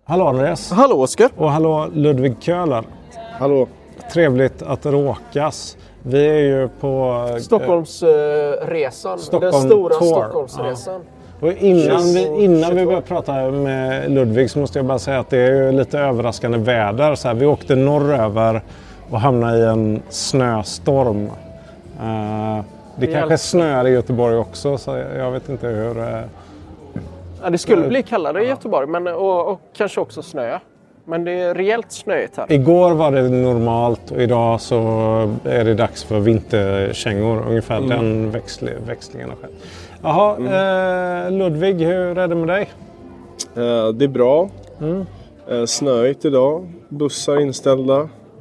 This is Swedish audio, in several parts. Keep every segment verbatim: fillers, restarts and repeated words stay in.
Hallå Andreas. Hallå Oskar. Och hallå Ludvig Köhler. Hallå. Trevligt att råkas. Vi är ju på Stockholmsresan. Eh, den stora tour. Stockholmsresan. Ja. Och innan vi, innan vi börjar prata med Ludvig så måste jag bara säga att det är ju lite överraskande väder. Så här, vi åkte norröver och hamnade i en snöstorm. Uh, det vi kanske snöar i Göteborg också, så jag vet inte hur... Uh, ja, det skulle bli kallare i Göteborg men, och, och kanske också snö. Men det är rejält snöigt här. Igår var det normalt och idag så är det dags för vinterkängor. Ungefär mm. den växl, växlingen har skett. Jaha, mm. eh, Ludvig, hur är det med dig? Eh, det är bra. Mm. Eh, snöigt idag. Bussar inställda.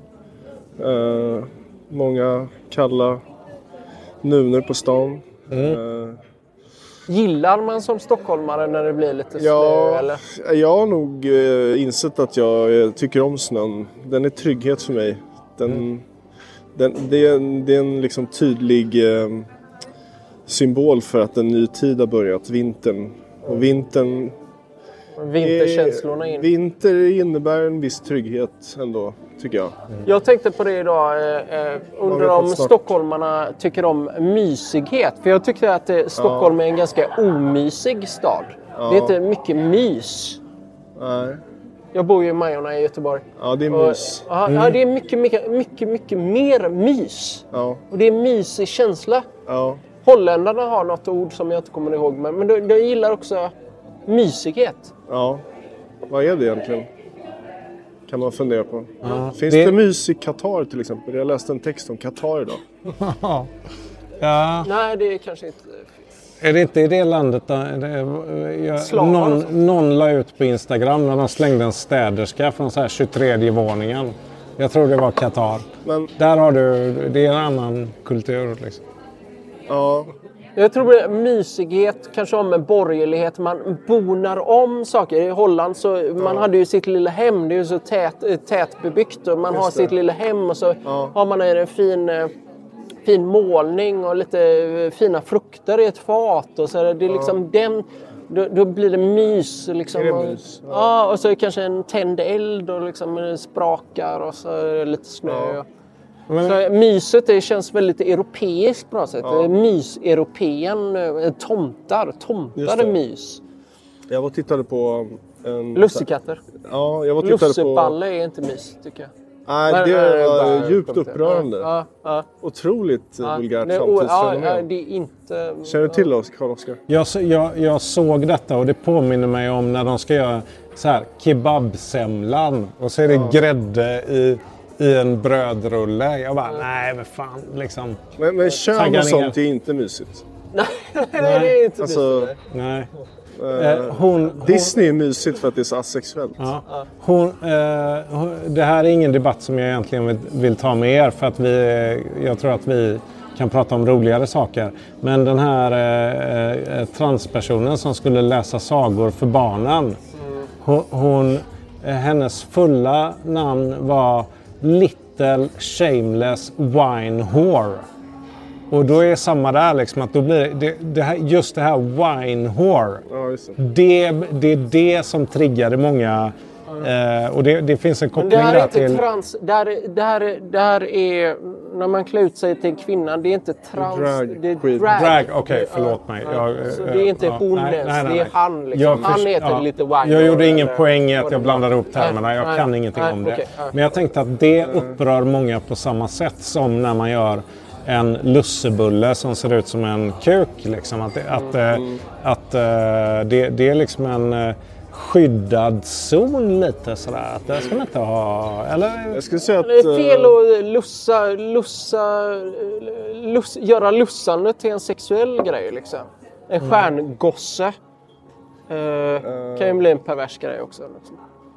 Eh, många kalla nuner på stan. Mm. Eh, Gillar man som stockholmare när det blir lite snö? Ja, eller? Jag har nog eh, insett att jag eh, tycker om snön. Den är trygghet för mig. Den, mm. den, det, är en, det är en liksom tydlig eh, symbol för att en ny tid har börjat. Vintern. Och vintern... Vinterkänslorna in. Vinter innebär en viss trygghet ändå, tycker jag. Mm. Jag tänkte på det idag. Eh, undrar om stockholmarna tycker om mysighet. För jag tycker att eh, Stockholm ja. är en ganska omysig stad. Ja. Det är inte mycket mys. Nej. Jag bor ju i Majorna i Göteborg. Ja, det är mys. Och, mm. Ja, det är mycket, mycket, mycket, mycket mer mys. Ja. Och det är mysig känsla. Ja. Holländarna har något ord som jag inte kommer ihåg. Men, men de, de gillar också mysighet. Ja, vad är det egentligen? Kan man fundera på. Ja, Finns det... det mys i Qatar till exempel? Jag läste en text om Qatar idag. Ja. Nej, det är kanske inte... Är det inte i det landet där det, jag, någon, någon la ut på Instagram när de slängde en städerska från så här tjugotredje våningen. Jag tror det var Qatar. Men... Där har du, det är en annan kultur liksom. Ja. Jag tror det är mysighet, kanske om en borgerlighet. Man bonar om saker. I Holland så ja. man hade ju sitt lilla hem. Det är ju så tät, tätbebyggt. Och man Just har det. sitt lilla hem och så ja. har man en fin, fin målning och lite fina frukter i ett fat. Och så är det liksom ja. den... Då, då blir det mys. Liksom, det mys? Ja. ja, och så kanske en tänd eld och liksom sprakar och så är det lite snö. Ja. Men... Så myset det känns väldigt europeiskt på något sätt. Ja. Mys-europeen, tomtar, tomtar är mys. Jag var och tittade på... En... Lussekatter. Ja, jag var och tittade Lusseballe på... är inte mys, tycker jag. Nej, men, det är bara djupt upprörande. Ja, ja. Otroligt ja. vulgärt det, samtidsfenomen. Ja, det är inte... Känner du till oss, Karl-Oskar? Jag, jag, jag såg detta och det påminner mig om när de ska göra så här kebabsemlan. Och så är det ja. grädde i... i en brödrulle. Jag bara, nej men fan, liksom. Men, men kön och sånt är inte mysigt. nej, nej, det är inte alltså, mysigt. Nej. Eh, hon, Disney är mysigt för att det är så asexuellt. Ja. Hon, eh, det här är ingen debatt som jag egentligen vill, vill ta med er. För att vi, jag tror att vi kan prata om roligare saker. Men den här eh, transpersonen som skulle läsa sagor för barnen. Mm. Hon, hon, hennes fulla namn var... Little Shameless Wine Whore. Och då är samma där liksom att då blir det, det här, just det här Wine Whore. Ja, just det. Det, det är det som triggade många eh, och det, det finns en koppling där där till... Trans, där, där, där är, när man klär ut sig till en kvinna, det är inte trans... Drag. Det är drag, drag. okej, okay, förlåt mig. Ja, jag, så det är inte ja, hon nej, ens, nej, nej, det är han liksom. Jag han heter ja, lite Wine. Jag gjorde ingen poäng i att jag blandade ihop termerna. Jag nej, kan ingenting nej, om det. Okay, men jag tänkte att det upprör många på samma sätt som när man gör en lussebulle som ser ut som en kuk. Liksom. Att, att, mm. att, att det, det är liksom en skyddad zon lite sådär. Att det ska man inte ha... Eller? Jag skulle säga att... Det är fel att lussa, lussa, luss, göra lussandet till en sexuell grej. Liksom. En stjärngosse uh, uh. kan ju bli en pervers grej också. Liksom.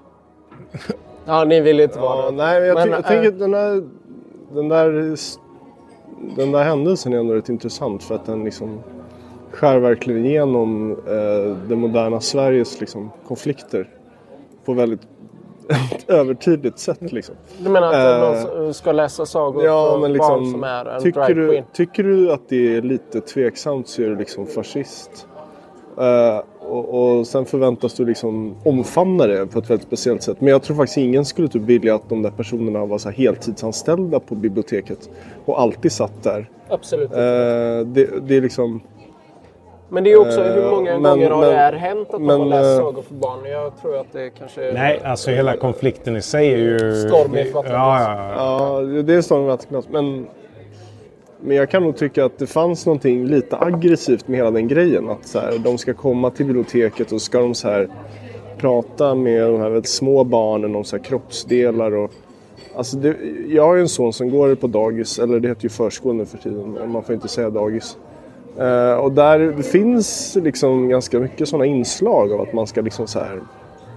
Ja, ni vill inte vara ja, det. Nej, men jag, men, ty- jag uh, tänker att den där... Den där Den där händelsen är ändå rätt intressant för att den liksom skär verkligen igenom eh, det moderna Sveriges liksom, konflikter på väldigt övertydligt sätt. Liksom. Du menar att eh, de ska läsa sagor ja, för men liksom, barn som är en tycker drag queen? Du, tycker du att det är lite tveksamt så är du liksom fascist. Eh, och, och sen förväntas du liksom omfamna det på ett väldigt speciellt sätt. Men jag tror faktiskt ingen skulle typ vilja att de där personerna var så här heltidsanställda på biblioteket och alltid satt där. Absolut. Eh, det, det är liksom... Men det är också hur många men, gånger har men, det här hänt att men, de har läst äh, sagor för barn? Jag tror att det kanske... Nej, alltså hela konflikten i sig är ju... Storm i vattnet. Ja, ja, ja. ja, det är storm i vattnet. Men, men jag kan nog tycka att det fanns någonting lite aggressivt med hela den grejen. Att så här, de ska komma till biblioteket och ska de så här prata med de här väldigt små barnen om så här kroppsdelar och... Alltså det, jag har ju en son som går på dagis, eller det heter ju förskolan nu för tiden, man får inte säga dagis. Uh, och där det finns liksom ganska mycket sådana inslag av att man ska liksom så här,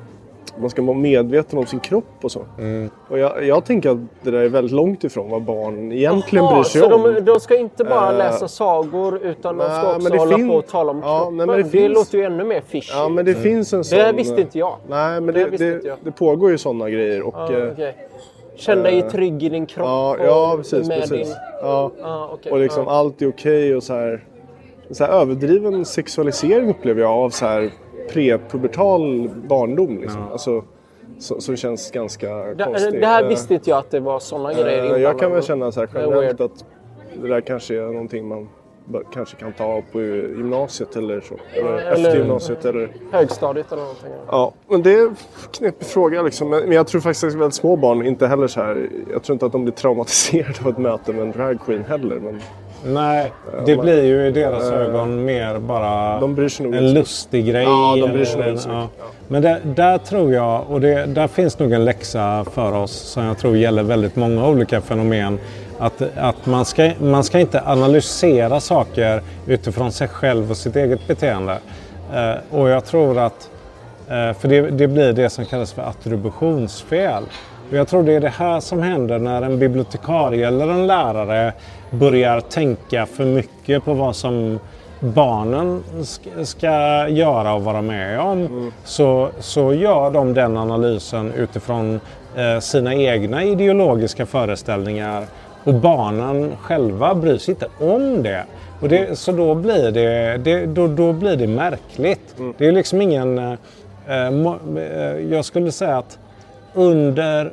man ska vara medveten om sin kropp och så. Mm. Och jag, jag tänker att det där är väldigt långt ifrån vad barn egentligen Aha, bryr sig så om. De, de ska inte bara uh, läsa sagor utan nej, de ska också hålla fin- på och tala om ja, kroppen. nej, men det, det finns... låter ju ännu mer fishy. Ja, men det mm. finns en sån... Det visste inte jag. Nej, men det, det, det, det pågår ju sådana grejer. Och, ah, okay. Känn dig uh, trygg i din kropp. Ja, ja precis. Med precis. din... Ja. Ah, okay. Och liksom ah. allt är okej okay och så här... Så här överdriven sexualisering upplever jag av så här prepubertal barndom liksom. Ja. Alltså, så, som känns ganska det, konstigt. Det här visste inte jag att det var sådana äh, grejer. Jag kan väl känna så här generellt att det där kanske är någonting man kanske kan ta på gymnasiet eller så. Eller, eller efter gymnasiet eller... högstadiet eller någonting. Ja, men det är en knepig fråga liksom. Men jag tror faktiskt att väldigt små barn inte heller så här... Jag tror inte att de blir traumatiserade av ett möte med en dragqueen heller, men... Nej, det ja, blir ju i deras äh, ögon mer bara en lustig grej. Ja, de bryr sig nog en, ja. Men det, där tror jag, och det, där finns nog en läxa för oss som jag tror gäller väldigt många olika fenomen. Att, att man, ska, man ska inte analysera saker utifrån sig själv och sitt eget beteende. Eh, och jag tror att, eh, för det, det blir det som kallas för attributionsfel. Och jag tror det är det här som händer när en bibliotekarie eller en lärare börjar tänka för mycket på vad som barnen ska, ska göra och vara med om. Mm. Så, så gör de den analysen utifrån eh, sina egna ideologiska föreställningar. Och barnen själva bryr sig inte om det. Och det, så då blir det, det, då, då blir det märkligt. Mm. Det är liksom ingen... Eh, må, eh, jag skulle säga att under,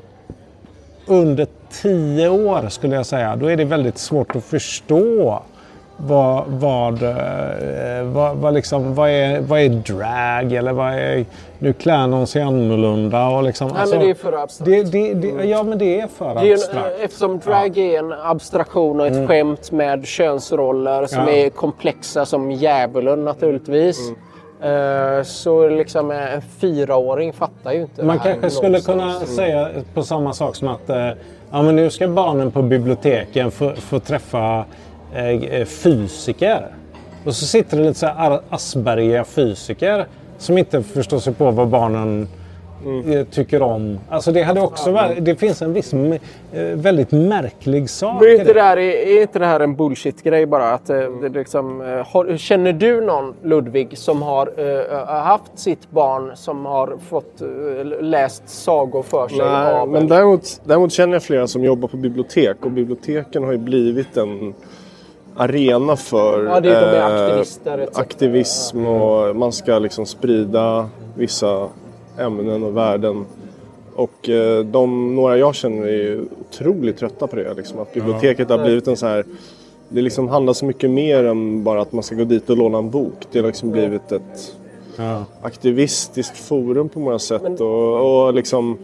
under tio år skulle jag säga, då är det väldigt svårt att förstå vad, vad, vad, vad, liksom, vad, är, vad är drag eller vad är, nu klär någon sig annorlunda och liksom, nej, alltså, men det är för abstrakt. Det, det, det, ja, men det är för det är abstrakt. En, eftersom drag ja. är en abstraktion och ett mm. skämt med könsroller som ja. är komplexa som djävulen naturligtvis. Mm. Uh, så liksom en fyraåring fattar ju inte. Man kanske skulle kunna mm. säga på samma sak som att uh, ja, men nu ska barnen på biblioteken få, få träffa uh, fysiker. Och så sitter det lite så här aspergiga fysiker som inte förstår sig på vad barnen mm. tycker om. Alltså det hade också varit, det finns en viss väldigt märklig sak. Men är inte det här, är inte det här en bullshit-grej bara? Att, det liksom, har, känner du någon, Ludvig, som har uh, haft sitt barn som har fått uh, läst sagor för sig? Nej, av men däremot, däremot känner jag flera som jobbar på bibliotek. Och biblioteken har ju blivit en arena för ja, det är de är aktivister, eh, aktivism och man ska liksom sprida vissa ämnen och värden. Och eh, de, några jag känner är otroligt trötta på det. Liksom, att biblioteket har blivit en så här... Det liksom handlar så mycket mer än bara att man ska gå dit och låna en bok. Det har liksom blivit ett ja. aktivistiskt forum på många sätt. Men... Och, och liksom...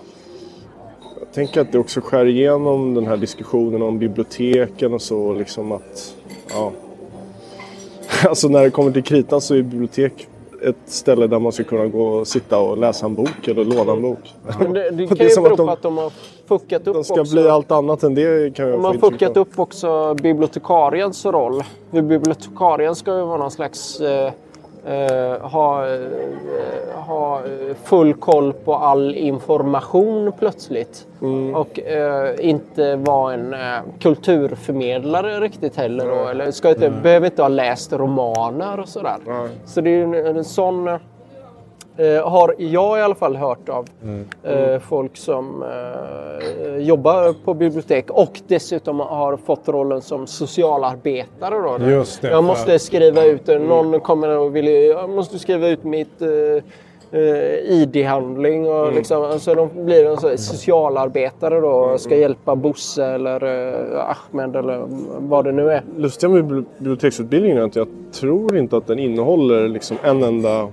Jag tänker att det också skär igenom den här diskussionen om biblioteken och så. Liksom att... Ja. Alltså när det kommer till kritan så är bibliotek ett ställe där man ska kunna gå och sitta och läsa en bok eller låna en bok. Men det, det kan det ju bero på att de har fuckat upp de ska också. Bli allt annat än det kan jag de har fuckat upp också bibliotekariens roll. För bibliotekarien ska ju vara någon slags... Eh, eh, ha, eh, ha full koll på all information plötsligt. Mm. Och eh, inte vara en eh, kulturförmedlare riktigt heller. Då. Eller ska inte, mm. behöver inte ha läst romaner och sådär. Mm. Så det är en, en sån... Eh, har jag i alla fall hört av mm. eh, folk som eh, jobbar på bibliotek och dessutom har fått rollen som socialarbetare. Då. Just det, jag måste skriva ut, någon kommer och vill, jag måste skriva ut mitt eh, I D-handling och mm. liksom, alltså de blir en så socialarbetare då och ska hjälpa Bosse eller uh, Ahmed eller vad det nu är. Lustiga med biblioteksutbildningen är att jag tror inte att den innehåller liksom en enda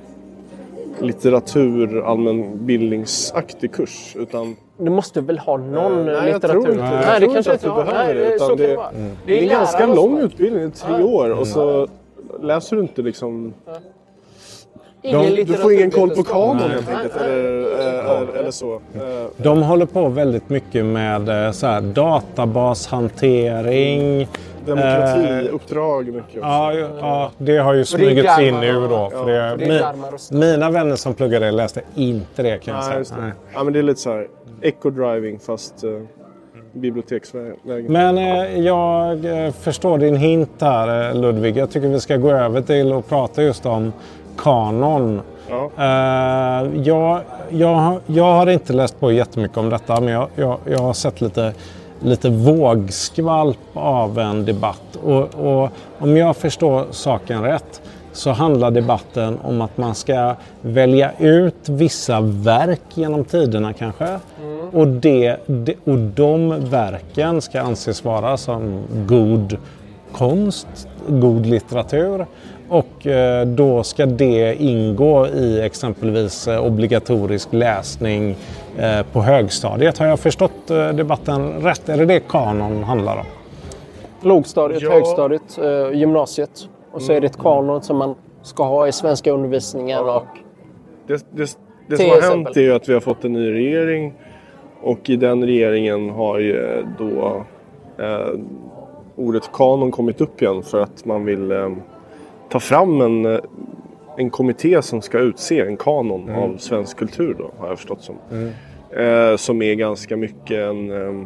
litteratur, allmänbildningsaktig kurs, utan du måste väl ha någon nej, litteratur? Jag tror inte, nej, jag det tror kanske inte att du behöver nej, det. Utan det, det, mm. det är, det är en ganska lång så. utbildning, tre mm. år, och så läser du inte liksom... Ingen de, du får ingen koll på kanon helt enkelt, eller, eller, eller så. De håller på väldigt mycket med så här, databashantering. Demokratiuppdrag mycket också. Ja, ja, det har ju smugits in nu då. För ja, det, det min, mina vänner som pluggade läste inte det, kan jag nej, säga. Nej. Ja, men det är lite så här eco-driving fast uh, biblioteksvägen. Men eh, jag förstår din hint här, Ludvig. Jag tycker vi ska gå över till att prata just om kanon. Ja. Uh, jag, jag, jag har inte läst på jättemycket om detta, men jag, jag, jag har sett lite, lite vågskvalp av en debatt. Och, och om jag förstår saken rätt så handlar debatten om att man ska välja ut vissa verk genom tiderna kanske. Mm. Och, det, det, och de verken ska anses vara som god konst, god litteratur. Och eh, då ska det ingå i exempelvis eh, obligatorisk läsning eh, på högstadiet. Har jag förstått eh, debatten rätt? Är det det kanon handlar om? Lågstadiet, ja. högstadiet, eh, gymnasiet. Och så är det ett kanon som man ska ha i svenska undervisningen. Ja. Och det det, det som har hänt är ju att vi har fått en ny regering. Och i den regeringen har ju då eh, ordet kanon kommit upp igen för att man vill... Eh, ta fram en, en kommitté som ska utse en kanon mm. av svensk kultur då, har jag förstått som. Mm. Eh, som är ganska mycket en eh,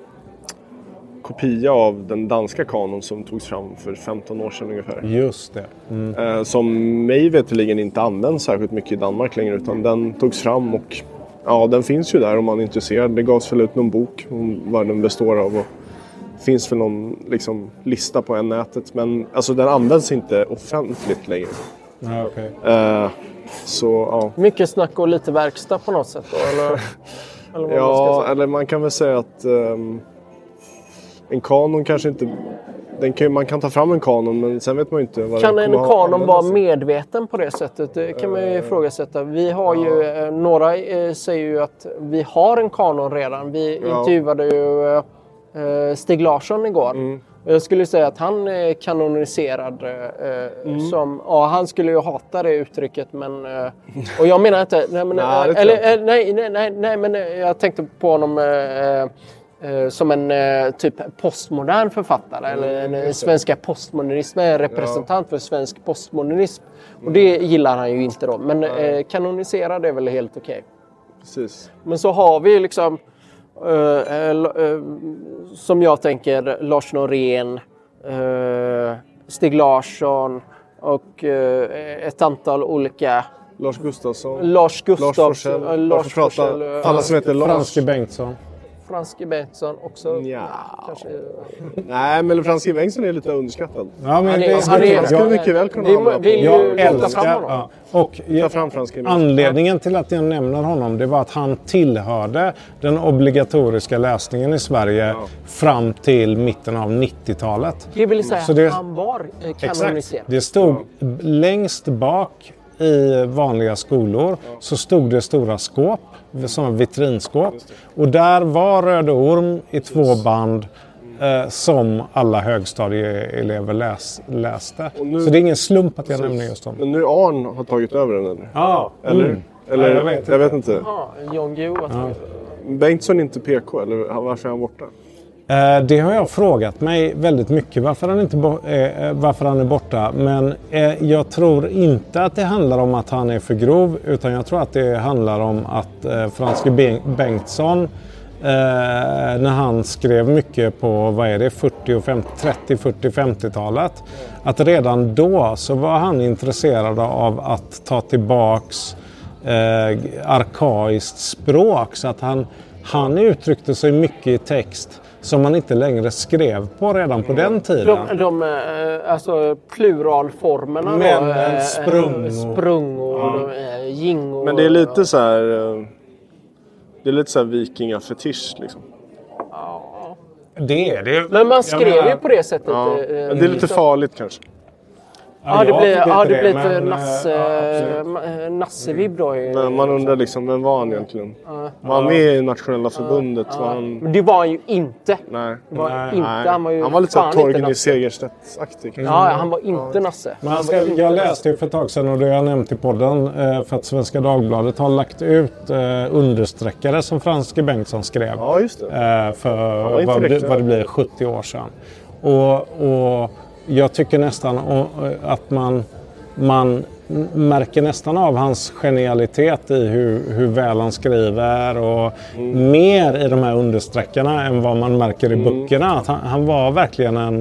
kopia av den danska kanon som togs fram för femton år sedan ungefär. Just det. Mm. Eh, som mig veterligen inte används särskilt mycket i Danmark längre, utan den togs fram och ja, den finns ju där om man är intresserad. Det gavs väl ut någon bok om vad den består av och finns väl någon liksom, lista på en nätet. Men alltså, den används inte offentligt längre. Ja, okay. uh, så, ja. Mycket snack och lite verkstad på något sätt då, eller, eller vad ja, man ska eller man kan väl säga att um, en kanon kanske inte... Den kan, man kan ta fram en kanon, men sen vet man ju inte vad kan den en kanon vara medveten på det sättet? Det kan man ju ifrågasätta. Vi har ju, ja. några eh, säger ju att vi har en kanon redan. Vi ja. intervjuade ju... Eh, Stig Larsson igår. Mm. Jag skulle säga att han är kanoniserad eh, mm. som, ja, han skulle ju hata det uttrycket, men eh, och jag menar inte nej men, nej, eller, eh, nej, nej, nej, nej men jag tänkte på honom eh, eh, som en eh, typ postmodern författare mm, eller en svenska postmodernism, en representant ja. för svensk postmodernism mm. och det gillar han ju inte då, men eh, kanoniserad är väl helt okej. Precis. Men så har vi liksom Uh, uh, uh, som jag tänker Lars Norén, uh, Stig Larsson och uh, ett antal olika Lars Gustafsson, Lars Gustafsson, Lars Forssell, uh, Lars Forssell uh, alla som heter Lars. Franske Bengtsson. Franske Bengtsson också. Ja. Kanske... Nej, men Franske Bengtsson är lite underskattad. Ja, men det, han är, skulle jag, mycket väl kunna hamna på. Jag älskar ja. Och ta fram Franske anledningen till att jag nämner honom, det var att han tillhörde den obligatoriska läsningen i Sverige ja. fram till mitten av nittiotalet. Det vill säga Så det, han var kanoniserad. Exakt. Det stod ja. längst bak i vanliga skolor ja. så stod det stora skåp, som vitrinskåp. Och där var Röde Orm i två band eh, som alla högstadieelever läs, läste. Nu, så det är ingen slump att jag nämner just dem. Men nu Arn har tagit över den eller? Ja. Eller? Mm. eller ja, jag vet inte. Jag vet inte. Ja, Jon Guillou har tagit ja. Bengtsson är inte P K eller varför är han borta? Eh, det har jag frågat mig väldigt mycket varför han, inte bo- eh, varför han är borta. Men eh, jag tror inte att det handlar om att han är för grov, utan jag tror att det handlar om att eh, Franske Bengtsson eh, när han skrev mycket på vad är det, fyrtio och femtio, trettio, fyrtio, femtiotalet, att redan då så var han intresserad av att ta tillbaks eh, arkaiskt språk så att han, han uttryckte sig mycket i text som man inte längre skrev på redan på den tiden. De, de alltså pluralformerna Men, då, äh, sprung och, sprung och ja. Ging och, men det är lite så här det är lite så här vikingafetisch liksom. Ja. Det är det. Men man skrev menar, ju på det sättet. Ja. Men det är lite farligt kanske. Ja, det blir, ja, det blir lite men, nasse, ja, nassevibb då. Men man undrar liksom, vem var han egentligen? Ja. Var han med i Nationella förbundet? Ja. Var han... Men det var han ju inte. Nej. Det var Nej. inte. Han var ju han var lite såhär Torgny Segerstedt-aktig. Ja, han var inte ja. Nasse. Men han ska, jag läste ju för ett tag sedan och det har jag nämnt i podden för att Svenska Dagbladet har lagt ut understreckare som Franske Bengtsson skrev. Ja, just det. För vad det, vad det blir sjuttio år sedan. Och... och jag tycker nästan att man, man märker nästan av hans genialitet i hur, hur väl han skriver och mm. mer i de här understräckarna än vad man märker i mm. böckerna. Att han, han var verkligen en,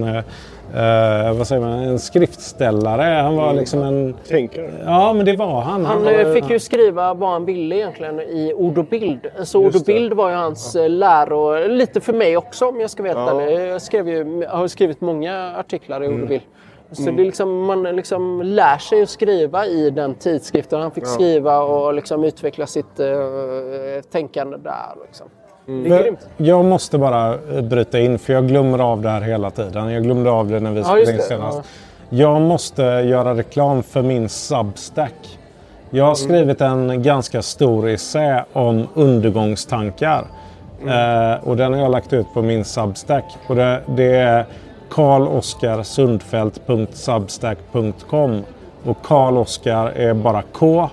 eh, vad säger man, en skriftställare. Han var mm. liksom en... Tänkare. Ja, men det var han. Han, han var, fick ju skriva vad han ville egentligen i ord och bild. Så ord och bild var ju hans ja. läro, lite för mig också om jag ska veta ja. det. Jag, skrev ju, jag har skrivit många artiklar i mm. ord och bild. Så mm. det är liksom, man liksom lär sig att skriva i den tidskriften. Han fick ja. skriva och liksom utveckla sitt uh, tänkande där. Liksom. Mm. Det är grymt. Jag måste bara bryta in för jag glömmer av det här hela tiden. Jag glömde av det när vi spelade in senast. Ja. Jag måste göra reklam för min Substack. Jag har skrivit en ganska stor essä om undergångstankar. Mm. Eh, och den har jag lagt ut på min Substack. Och det, det är karl oskar sundfelt punkt substack punkt com. Och Karl Oskar är bara K.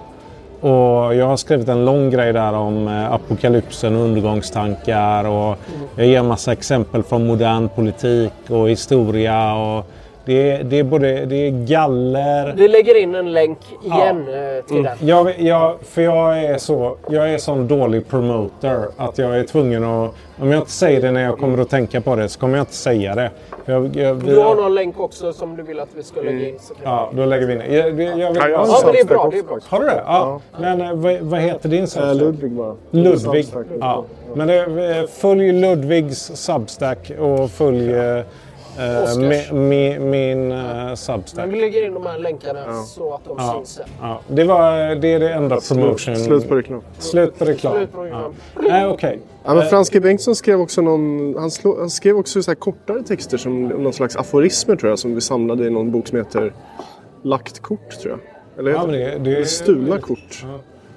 Och jag har skrivit en lång grej där om eh, apokalypsen och undergångstankar. Och jag ger massa exempel från modern politik och historia. Och det, är, det är både det är galler... Vi lägger in en länk igen ja. till den. Mm. Jag, jag, för jag är så jag är sån dålig promoter att jag är tvungen att... Om jag inte säger det när jag kommer att tänka på det så kommer jag inte säga det. Jag, jag, vi du har någon länk också som du vill att vi ska lägga in. Så ja, då lägger vi in det. Jag, jag, jag vill, ja, ja, ja men det är bra. Det är bra. Har du det? Ja. ja. Men äh, vad, vad heter din Substack? Ludvig bara. Ludvig. Ja. Men det, följ Ludvigs Substack och följ... Äh, Uh, min min, min uh, Substack. Men vi lägger in de här länkarna ja. så att de ja. syns. Ja. Det, var, det är det enda promotion. Slut, slut på reklam. Slut på reklam. Slut på reklam. Ja. Nej, okej. Okay. Ja, men Franske Bengtsson skrev också någon, han, slå, han skrev också så här kortare texter som någon slags aforismer tror jag som vi samlade i någon bok som heter Lagt kort tror jag. Eller ja, men det, det är stulna kort.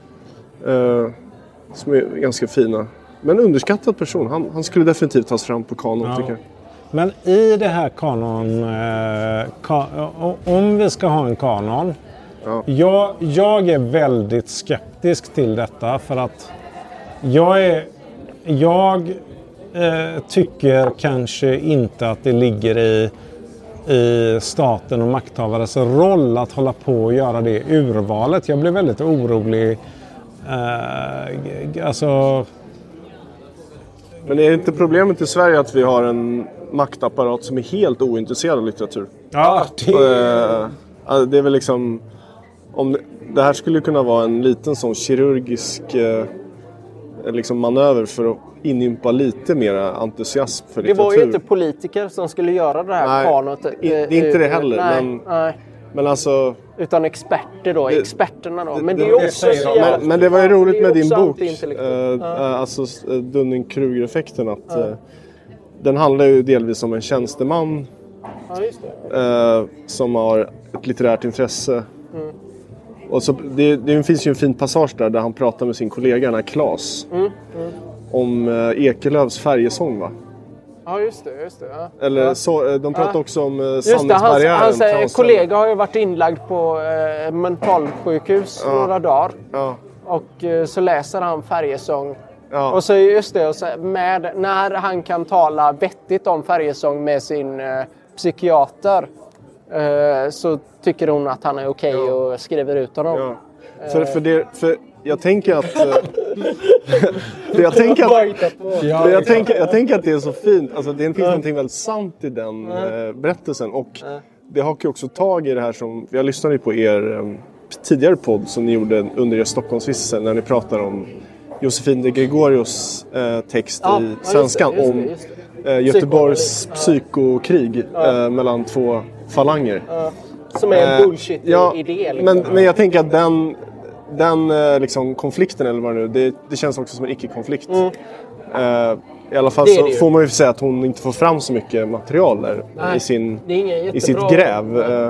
Ja. Uh, som är ganska fina. Men underskattad person. Han, han skulle definitivt tas fram på kanon ja. tycker jag. Men i det här kanon, eh, ka, om vi ska ha en kanon, ja. jag, jag är väldigt skeptisk till detta för att jag, är, jag eh, tycker kanske inte att det ligger i, i staten och makthavares roll att hålla på och göra det urvalet. Jag blir väldigt orolig. Eh, alltså... Men är inte problemet i Sverige att vi har en maktapparat som är helt ointresserad av litteratur? Ja, det... Uh, det är väl liksom... Om det, det här skulle kunna vara en liten sån kirurgisk uh, liksom manöver för att inympa lite mer entusiasm för litteratur. Det var ju inte politiker som skulle göra det här kanot. Det är inte det heller. Nej, men, nej. men alltså... Utan experter då, det, experterna då. Men det, det, är också det, men, men det var ju roligt med din bok. Uh, ja. Alltså Dunning-Kruger-effekten att... Ja. Uh, den handlar ju delvis om en tjänsteman ja, just det. Uh, som har ett litterärt intresse. Mm. Och så, det, det finns ju en fin passage där, där han pratar med sin kollega, den här Klas. Mm. Mm. Om uh, Ekelövs färjesång va? Ja just det, just det. Ja. Eller ja. så, de pratar ja. också om uh, sannhetsbarriären. Hans, hans kollega har ju varit inlagd på uh, mentalsjukhus ja. några dagar. Ja. Och uh, så läser han färjesång. Ja. Och så just det, och så med, när han kan tala vettigt om färjesång med sin uh, psykiater uh, så tycker hon att han är okej okay ja. och skriver ut honom. Ja. För, för, det, för jag tänker att... för jag tänker att, för jag, tänker, jag tänker att det är så fint. Alltså, det finns någonting väldigt sant i den uh, berättelsen. Och det hakar också tag i det här som... Jag lyssnade på er... Um, tidigare podd som ni gjorde under er Stockholmsvistelse när ni pratar om Josefin de Gregorios eh, text ja, i Svenskan ja, just det, just det, just det. om eh, Göteborgs psykokrig ja. eh, mellan två falanger. Ja. Som är en bullshit-idé. Ja, liksom. men, men jag tänker att den, den eh, liksom, konflikten eller vad det nu det, det känns också som en icke-konflikt. Mm. Eh, I alla fall det så det får man ju säga att hon inte får fram så mycket material där Nej, i, sin, i sitt gräv. Eh,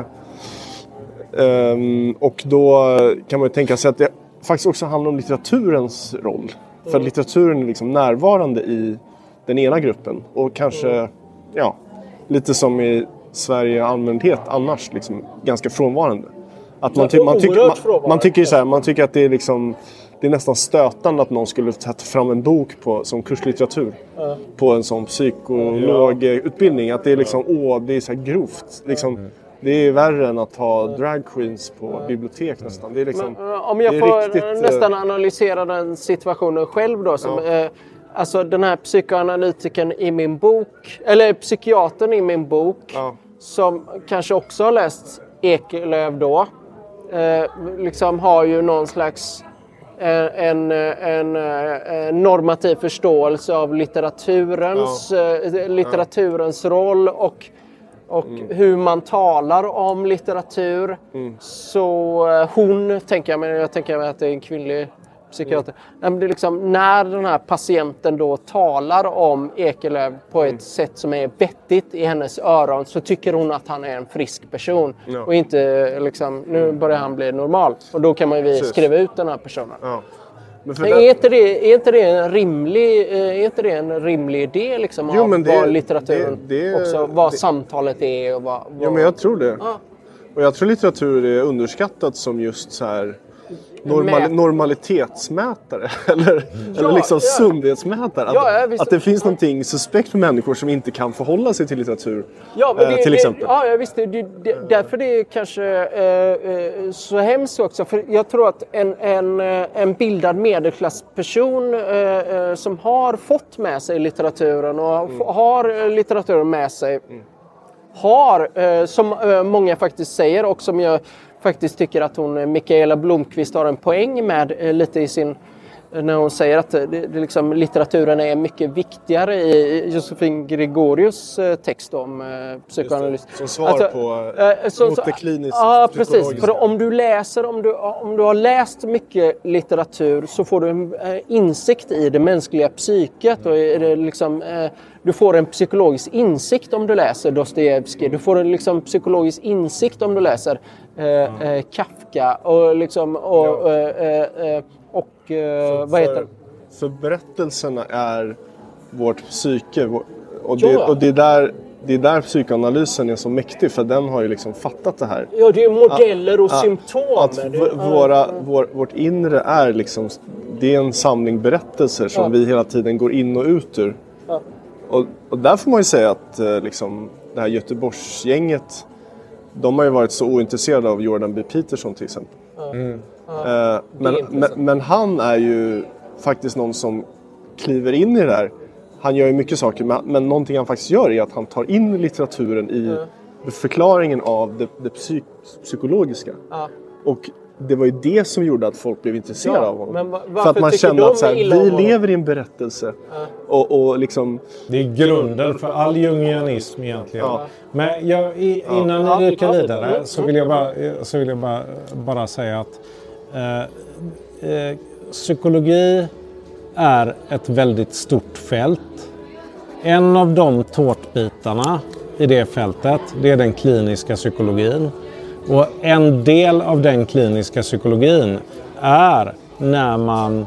Um, och då kan man ju tänka sig att det faktiskt också handlar om litteraturens roll. Mm. För att litteraturen är liksom närvarande i den ena gruppen. Och kanske, mm. ja, lite som i Sverige i allmänhet annars liksom ganska frånvarande. Att man, ty- man, tycker, man, man tycker så här, man tycker att det är liksom det är nästan stötande att någon skulle ta fram en bok på, som kurslitteratur mm. på en sån psykologutbildning. Att det är liksom, åh, det är så här grovt. Liksom, mm. Det är värre än att ha drag queens på bibliotek nästan. Det är liksom, Men, om jag får riktigt, nästan analysera den situationen själv då. Som, ja. eh, alltså den här psykoanalytikern i min bok, eller psykiatern i min bok, ja. som kanske också har läst Ekelöf då, eh, liksom har ju någon slags En, en, en normativ förståelse av litteraturens, ja. litteraturens ja. roll och Och mm. hur man talar om litteratur. Mm. Så hon, tänker jag, men jag tänker att det är en kvinnlig psykiater. Mm. Det är liksom, när den här patienten då talar om Ekelöf på ett mm. sätt som är vettigt i hennes öron, så tycker hon att han är en frisk person. Ja. Och inte liksom, nu börjar han bli normal. Och då kan man ju skriva ut den här personen. Ja. Men för är, inte det, är, inte det en rimlig, är inte det en rimlig idé liksom, jo, av det, vad litteraturen det, det, också, vad det, samtalet är och vad, vad... Ja, men jag tror det. Ah. Och jag tror litteratur är underskattat som just så här normal, normalitetsmätare eller, ja, eller liksom ja. sundhetsmätare. Att, ja, att det finns någonting suspekt för människor som inte kan förhålla sig till litteratur. Ja, men det, eh, till det, exempel. Ja, jag visste. Det, det, därför det är kanske eh, så hemskt också. För jag tror att en, en, en bildad medelklassperson eh, som har fått med sig litteraturen och mm. har litteraturen med sig mm. har, eh, som eh, många faktiskt säger och som jag faktiskt tycker att hon, Mikaela Blomqvist, har en poäng med eh, lite i sin, när hon säger att det, det liksom, litteraturen är mycket viktigare i Josefin Gregorius eh, text om eh, psykoanalys. Som svar alltså, på eh, så, mot det kliniskt. Ja, precis. För om du läser, om du, om du har läst mycket litteratur, så får du en eh, insikt i det mänskliga psyket och är det liksom eh, du får en psykologisk insikt om du läser Dostojevskij. Du får en liksom, psykologisk insikt om du läser eh, eh, Kafka och liksom och, ja. eh, eh, och eh, vad heter det? För berättelserna är vårt psyke och det, och det är där det är där psykoanalysen är så mäktig, för den har ju liksom fattat det här. Ja, det är modeller och att, symptom. Att v- våra, vår, vårt inre är liksom, det är en samling berättelser som ja. vi hela tiden går in och ut ur. Ja. Och, och där får man ju säga att eh, liksom, det här Göteborgsgänget, de har ju varit så ointresserade av Jordan B. Peterson till exempel. Mm. Eh, men, men, men han är ju faktiskt någon som kliver in i det där. Han gör ju mycket saker, men, men någonting han faktiskt gör är att han tar in litteraturen i mm. förklaringen av det, det psyk, psykologiska. Mm. Och det var ju det som gjorde att folk blev intresserade ja, av honom. Men för att man kände att så här, vi lever i en berättelse. Ja. Och, och liksom... Det är grunden för all jungianism egentligen. Ja. Men jag, i, innan ja. ni dyker vidare så vill jag bara, så vill jag bara, bara säga att eh, eh, psykologi är ett väldigt stort fält. En av de tårtbitarna i det fältet, det är den kliniska psykologin. Och en del av den kliniska psykologin är när man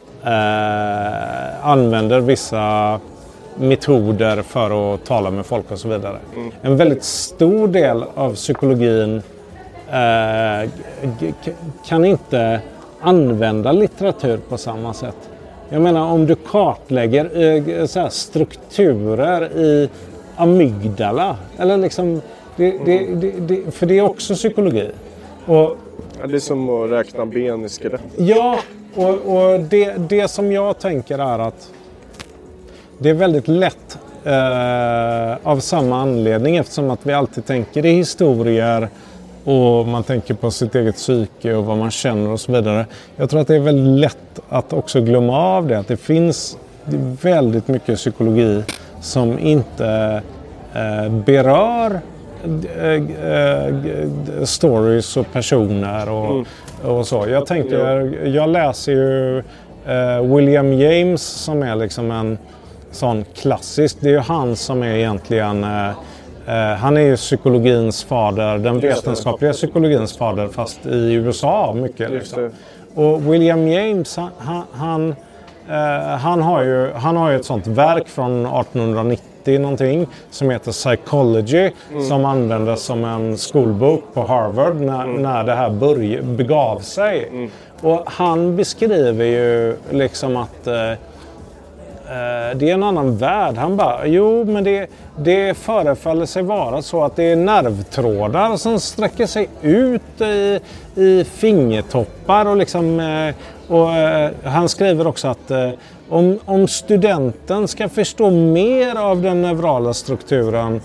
eh, använder vissa metoder för att tala med folk och så vidare. Mm. En väldigt stor del av psykologin eh, g- kan inte använda litteratur på samma sätt. Jag menar, om du kartlägger eh, så här strukturer i amygdala eller liksom Det, det, det, det, för det är också psykologi. Och, ja, det är som att räkna ben i skelett. Ja, och, och det, det som jag tänker är att det är väldigt lätt eh, av samma anledning, eftersom att vi alltid tänker i historier och man tänker på sitt eget psyke och vad man känner och så vidare. Jag tror att det är väldigt lätt att också glömma av det. Att det finns väldigt mycket psykologi som inte eh, berör eh, eh, stories och personer och, mm. och så. Jag tänker, jag läser ju eh, William James som är liksom en sån klassisk. Det är ju han som är egentligen... Eh, Uh, han är ju psykologins fader, den vetenskapliga psykologins fader, fast i U S A mycket. Liksom. Och William James, han, han, uh, han, har ju, han har ju ett sånt verk från arton nittio någonting som heter Psychology, mm. som användes som en skolbok på Harvard när, mm. när det här börj- begav sig. Mm. Och han beskriver ju liksom att... Uh, det är en annan värld. Han bara, jo men det, det förefaller sig vara så att det är nervtrådar som sträcker sig ut i, i fingertoppar och liksom, och han skriver också att om, om studenten ska förstå mer av den neurala strukturen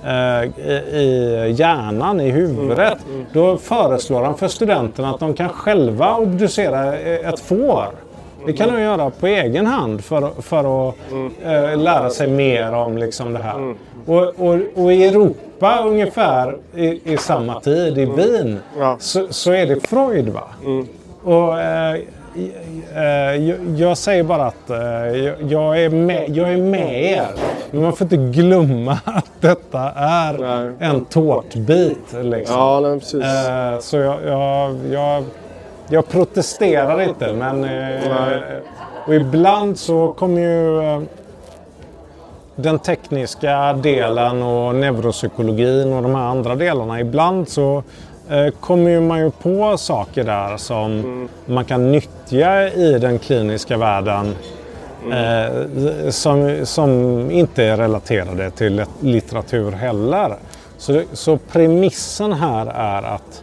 i hjärnan, i huvudet, då föreslår han för studenterna att de kan själva obducera ett får. Det kan de göra på egen hand för, för att mm. äh, lära sig mer om liksom det här. Mm. Och, och, och i Europa ungefär i, i samma tid, i mm. Wien, ja. så, så är det Freud. Va? Mm. Och, äh, äh, jag, jag säger bara att äh, jag, är med, jag är med er. Men man får inte glömma att detta är nej. en tårtbit. Liksom. Ja, nej, precis. Äh, så jag... jag, jag Jag protesterar inte, men eh, och ibland så kommer ju eh, den tekniska delen och neuropsykologin och de här andra delarna. Ibland så eh, kommer ju man ju på saker där som mm. man kan nyttja i den kliniska världen mm. eh, som, som inte är relaterade till litteratur heller. Så, så premissen här är att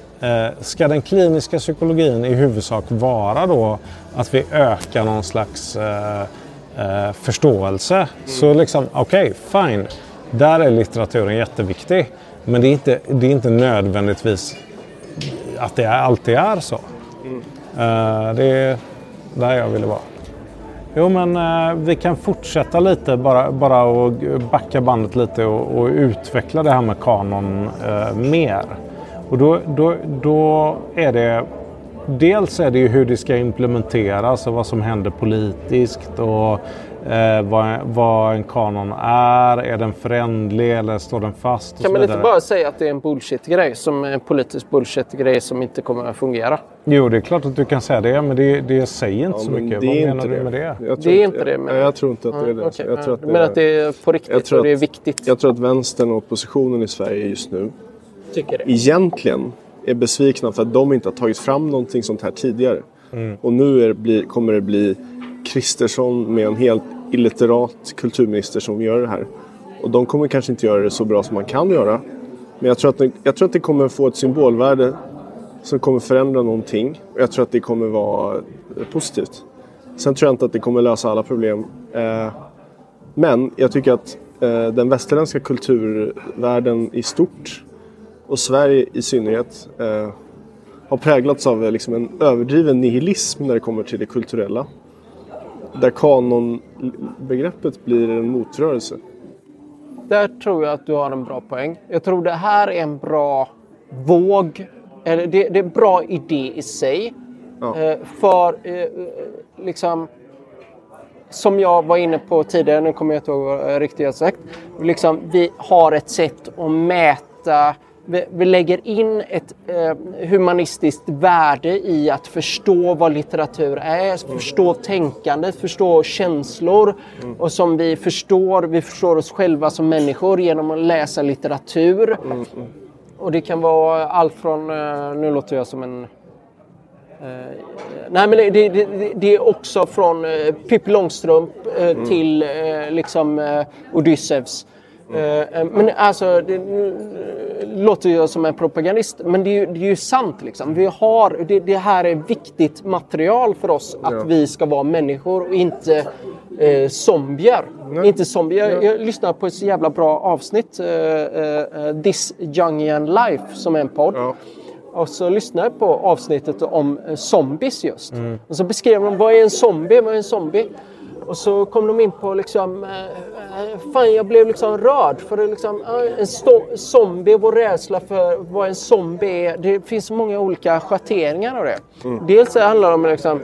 ska den kliniska psykologin i huvudsak vara då att vi ökar någon slags eh, eh, förståelse. Mm. Så liksom, okej, okay, fine. Där är litteraturen jätteviktig. Men det är inte, det är inte nödvändigtvis att det alltid är så. Mm. Eh, det är där jag ville vara. Jo, men eh, vi kan fortsätta lite, bara, bara och backa bandet lite och, och utveckla det här med kanon eh, mer. Och då, då, då är det, dels är det ju hur det ska implementeras och vad som händer politiskt och eh, vad, vad en kanon är. Är den förändlig eller står den fast? Och kan man inte bara säga att det är en bullshit-grej, som en politisk bullshit-grej som inte kommer att fungera? Jo, det är klart att du kan säga det, men det, det säger inte ja, så mycket. Vad menar du med det? det? Det är inte det. Men... Jag tror inte att det är det. Mm, okay. jag tror att det men att det är på riktigt och det är viktigt. Att, jag tror att vänstern och oppositionen i Sverige just nu tycker det. Egentligen är besvikna för att de inte har tagit fram någonting sånt här tidigare. Mm. Och nu är det bli, kommer det bli Kristersson med en helt illiterat kulturminister som gör det här. Och de kommer kanske inte göra det så bra som man kan göra. Men jag tror att det, jag tror att det kommer få ett symbolvärde som kommer förändra någonting. Och jag tror att det kommer vara positivt. Sen tror jag inte att det kommer lösa alla problem. Eh, men jag tycker att eh, den västerländska kulturvärlden i stort och Sverige i synnerhet eh, har präglats av liksom en överdriven nihilism när det kommer till det kulturella. Där kanonbegreppet blir en motrörelse. Där tror jag att du har en bra poäng. Jag tror det här är en bra våg. Eller det, det är en bra idé i sig. Ja. Eh, för eh, liksom... Som jag var inne på tidigare, nu kommer jag inte ihåg vad jag riktigt har sagt. Liksom, vi har ett sätt att mäta... Vi, vi lägger in ett eh, humanistiskt värde i att förstå vad litteratur är, förstå tänkandet, förstå känslor. Mm. Och som vi förstår, vi förstår oss själva som människor genom att läsa litteratur. Mm. Mm. Och det kan vara allt från, eh, nu låter jag som en... Eh, nej men det, det, det, det är också från eh, Pippi Långstrump eh, mm. till eh, liksom eh, Odysseus. Mm. Men alltså, det låter ju som en propagandist, men det är ju, det är ju sant liksom. Vi har, det, det här är viktigt material för oss, att ja. vi ska vara människor och inte eh, zombier. Nej. Inte zombier. Jag, jag lyssnar på ett så jävla bra avsnitt. Eh, eh, This Jungian Life som är en podd. Ja. Och så lyssnade jag på avsnittet om eh, zombies just. Mm. Och så beskrev de vad är en zombie, vad är en zombie? Och så kom de in på liksom, eh, fan jag blev liksom rörd för det liksom, eh, en sto- zombie, vår rädsla för vad en zombie är. Det finns många olika schatteringar av det. Mm. Dels så handlar det om liksom,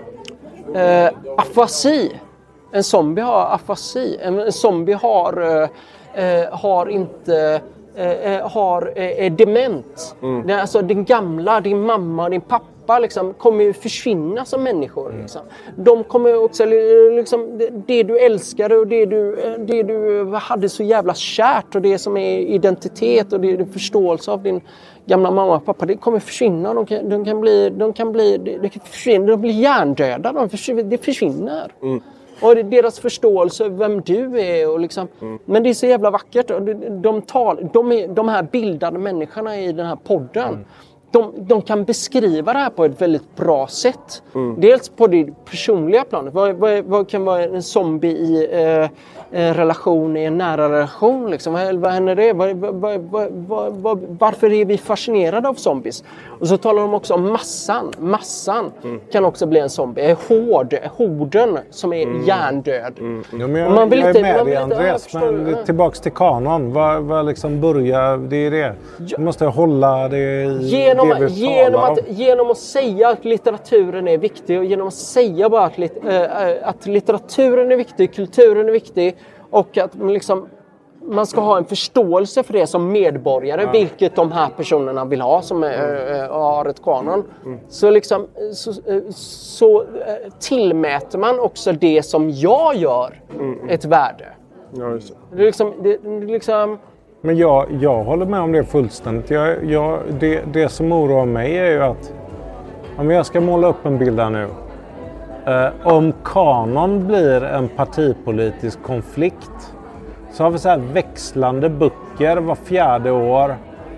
eh, afasi. En zombie har afasi. En, en zombie har, eh, har inte... Eh, har, eh, är dement. Mm. Det, alltså din gamla, din mamma, din pappa liksom, kommer ju försvinna som människor. Mm. Liksom. De kommer också, liksom, det, det du älskade och det du, det du hade så jävla kärt och det som är identitet och det är förståelse av din gamla mamma och pappa, det kommer försvinna. De kan, de kan bli, de kan bli, de kan försvinna, de blir hjärndöda, de försvinner, det försvinner. Mm. Och deras förståelse av vem du är. Och liksom. Mm. Men det är så jävla vackert. De, de, tal, de, är, de här bildade människorna i den här podden. Mm. De, de kan beskriva det här på ett väldigt bra sätt. Mm. Dels på det personliga planet. Vad, vad, vad kan vara en zombie i eh, en relation, i en nära relation? Liksom? Vad, vad händer det? Vad, vad, vad, vad, vad, varför är vi fascinerade av zombies? Och så talar de också om massan. Massan mm. kan också bli en zombie. Hård, horden som är mm. hjärndöd. Mm. Ja, men jag, man vill jag inte, är med dig Andreas, men tillbaks till kanon. Vad, vad liksom börjar, det är det. Du måste hålla det i genom, det vi genom, talar att, om. genom att säga att litteraturen är viktig och genom att säga bara att, lit, äh, att litteraturen är viktig, kulturen är viktig och att liksom, man ska ha en förståelse för det som medborgare, ja. Vilket de här personerna vill ha som är, äh, har ett kanon. Mm. Så, liksom, så, så äh, tillmäter man också det som jag gör mm. ett värde. Ja, just det. Det är liksom... Det, det liksom Men jag, jag håller med om det fullständigt. Jag, jag, det, det som oroar mig är ju att om jag ska måla upp en bild här nu. Eh, om kanon blir en partipolitisk konflikt så har vi så här växlande böcker var fjärde år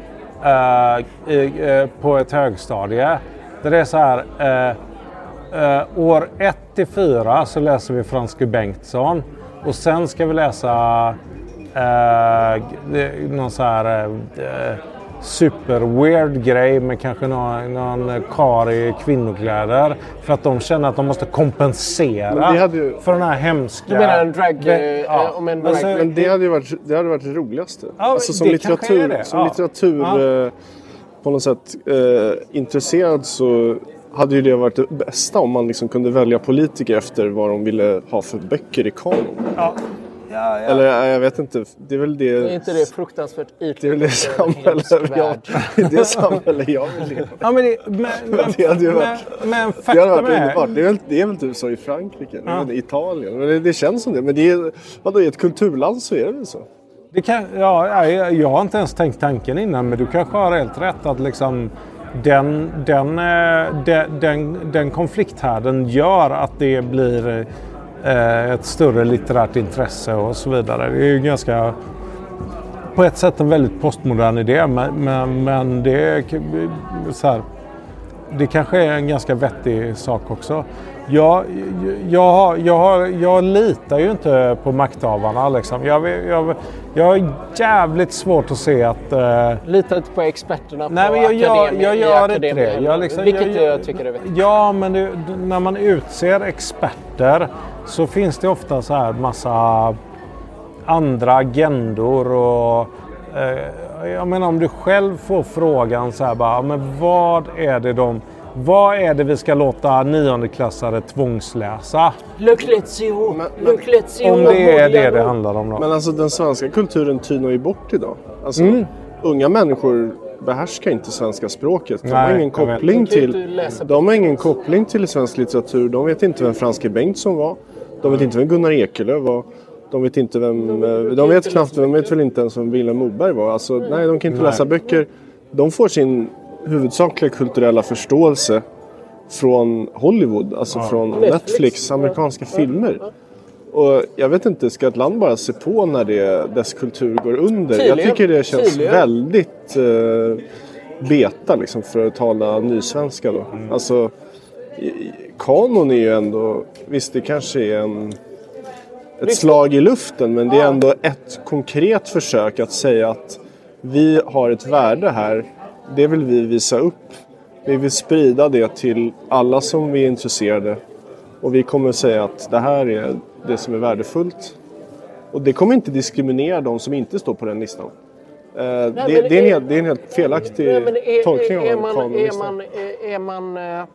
eh, eh, på ett högstadie. Där det är så här eh, eh, år ett till fyra så läser vi Frans G. Bengtsson och sen ska vi läsa Uh, någon så här uh, super weird grej med kanske någon, någon kar i kvinnokläder för att de känner att de måste kompensera ju... för den här hemska... Du menar en drag... Det, ja. om en drag. Alltså, men det hade ju varit det hade varit det roligaste. Ja, alltså som litteratur, som ja. litteratur ja. Uh, på något sätt uh, intresserad så hade ju det varit det bästa om man liksom kunde välja politiker efter vad de ville ha för böcker i kanon. Ja. Ja, ja. Eller jag vet inte, det är väl det... Det är inte det fruktansvärt ytligt. Det är väl det samhälle jag, det samhälle jag vill leva. Ja, men det... Men, men, det hade ju varit... Men, men fakta med... Det är väl, det är väl typ så i Frankrike, ja. I Italien. Men det, det känns som det. Men det är, vadå, i ett kulturland så är det väl så. Det kan, ja, jag, jag har inte ens tänkt tanken innan, men du kanske har helt rätt att liksom... Den, den, den, den, den konflikthärden gör att det blir... ett större litterärt intresse och så vidare. Det är ju ganska på ett sätt en väldigt postmodern idé men, men, men det är så här, det kanske är en ganska vettig sak också. Jag, jag, jag, jag litar ju inte på makthavarna liksom. Jag, jag, jag har jävligt svårt att se att... Uh... Litar inte på experterna på nej, men jag, akademi, jag, jag gör inte det. Jag liksom, vilket jag, jag tycker är vettigt. Ja, men det, när man utser experter så finns det ofta så här massa andra agendor och... Uh, jag menar om du själv får frågan så här bara, men vad är det de... Vad är det vi ska låta niondeklassare tvångsläsa? Lucrezio. Lucrezio. Om det är det det handlar om då. Men alltså den svenska kulturen tynar ju bort idag. Alltså mm. unga människor behärskar inte svenska språket. De Nej, har ingen koppling till De har ingen koppling till svensk litteratur. De vet inte vem Frans G. Bengtsson var. De vet inte vem Gunnar Ekelöf var. De vet inte vem de, de vet knappt de vet väl inte ens vem Vilhelm Moberg var. Alltså nej, nej de kan inte nej. läsa böcker. De får sin huvudsakliga kulturella förståelse från Hollywood, alltså ja. från Netflix, Netflix amerikanska ja. filmer. Och jag vet inte, ska ett land bara se på när det, dess kultur går under? Tydligen. Jag tycker det känns Tydligen. väldigt eh, beta liksom, för att tala nysvenska då. Mm. Alltså, kanon är ju ändå, visst det kanske är en ett slag i luften, men det är ändå ett konkret försök att säga att vi har ett värde här. Det vill vi visa upp. Vi vill sprida det till alla som vi är intresserade. Och vi kommer att säga att det här är det som är värdefullt. Och det kommer inte diskriminera de som inte står på den listan. Eh, Nej, det, det, är är, en helt, det är en helt felaktig nej, men är, tolkning är, är av man, kanonlistan. Är man... Är, är man eh...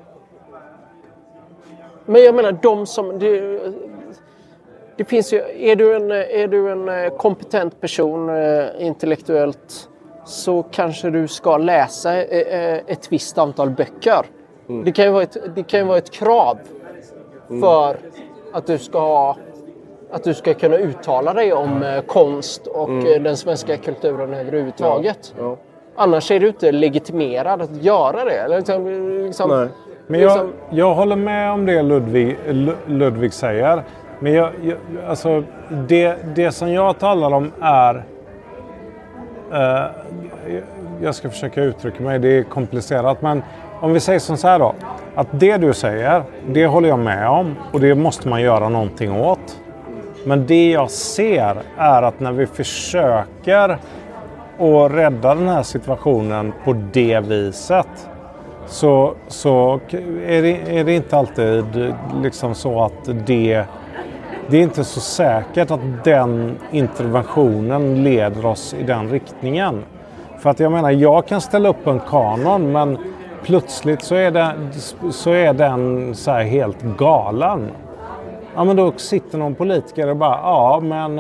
Men jag menar, de som... Det, det finns ju... Är du en, är du en kompetent person eh, intellektuellt, så kanske du ska läsa eh, ett visst antal böcker. Mm. Det kan ju vara ett, det kan ju vara ett krav mm. för att du ska ha... Att du ska kunna uttala dig om eh, konst och mm. eh, den svenska kulturen överhuvudtaget. Ja, ja. Annars är du inte legitimerad att göra det. Eller liksom, liksom, Nej. Men jag, liksom... jag håller med om det Ludvig, Ludvig säger. Men jag, jag, alltså, det, det som jag talar om är... Eh, jag ska försöka uttrycka mig, det är komplicerat. Men om vi säger som så här då. Att det du säger, det håller jag med om. Och det måste man göra någonting åt. Men det jag ser är att när vi försöker att rädda den här situationen på det viset, så, så är, det, är det inte alltid liksom så att det, det är inte så säkert att den interventionen leder oss i den riktningen. För att jag menar, jag kan ställa upp en kanon, men plötsligt så är, det, så är den så här helt galen. Ja, men då sitter någon politiker och bara, ja men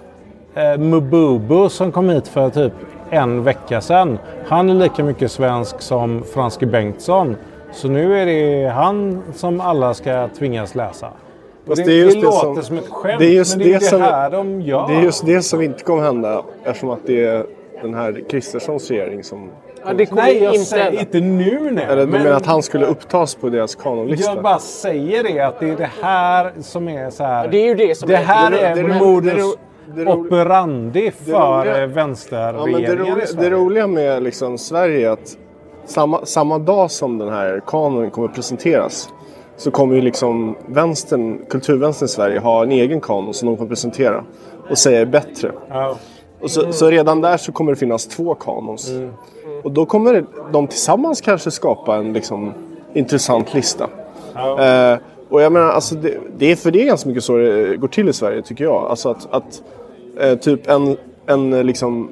eh, Mububu som kom hit för typ en vecka sedan, han är lika mycket svensk som Franske Bengtsson. Så nu är det han som alla ska tvingas läsa. Det, det, det, det låter som, som ett skämt, det är just men det, det, är det här som, de gör. Det är just det som inte kommer hända, eftersom att det är den här Kristerssons regering som... Ja, det nej, jag inte säger inte nu. Nej. Eller du men... menar att han skulle upptas på deras kanonlista? Jag bara säger det, att det är det här som är så här... Det är ju det som det är... här det, är, är modus operandi för vänsterregeringen. Ja, det, det roliga med liksom Sverige är att samma, samma dag som den här kanonen kommer presenteras, så kommer ju liksom vänstern, kulturvänstern i Sverige ha en egen kanon som de kommer presentera och säga är bättre. Ja. Och så, mm. så redan där så kommer det finnas två kanons. Mm. Mm. Och då kommer de tillsammans kanske skapa en liksom intressant lista. Ja. Eh, och jag menar, alltså det, det är för det är ganska mycket så det går till i Sverige, tycker jag. Alltså att, att eh, typ en, en liksom...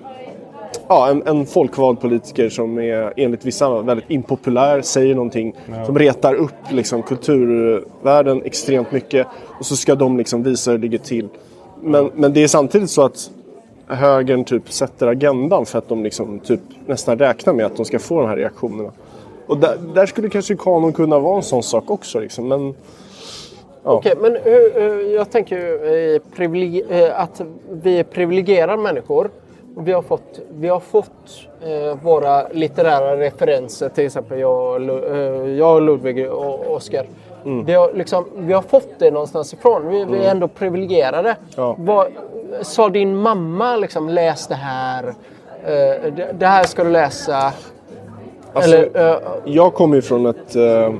Ja, en, en folkvald politiker som är enligt vissa väldigt impopulär, säger någonting ja. som retar upp liksom, kulturvärlden extremt mycket. Och så ska de liksom visa hur det ligger till. Men, men det är samtidigt så att högern typ sätter agendan för att de liksom typ nästan räknar med att de ska få de här reaktionerna. Och där, där skulle kanske kanon kunna vara en sån sak också. Liksom. Men, ja. Okej, men uh, jag tänker ju uh, privileg- uh, att vi är privilegierade människor. Vi har fått, vi har fått uh, våra litterära referenser, till exempel jag, uh, jag Ludvig och Oskar. Mm. Vi, har liksom, vi har fått det någonstans ifrån. Vi, mm. vi är ändå privilegierade. Ja. Vad, sa din mamma liksom, läs det här, uh, det, det här ska du läsa? Alltså, Eller, uh, jag kommer ju från ett... Uh,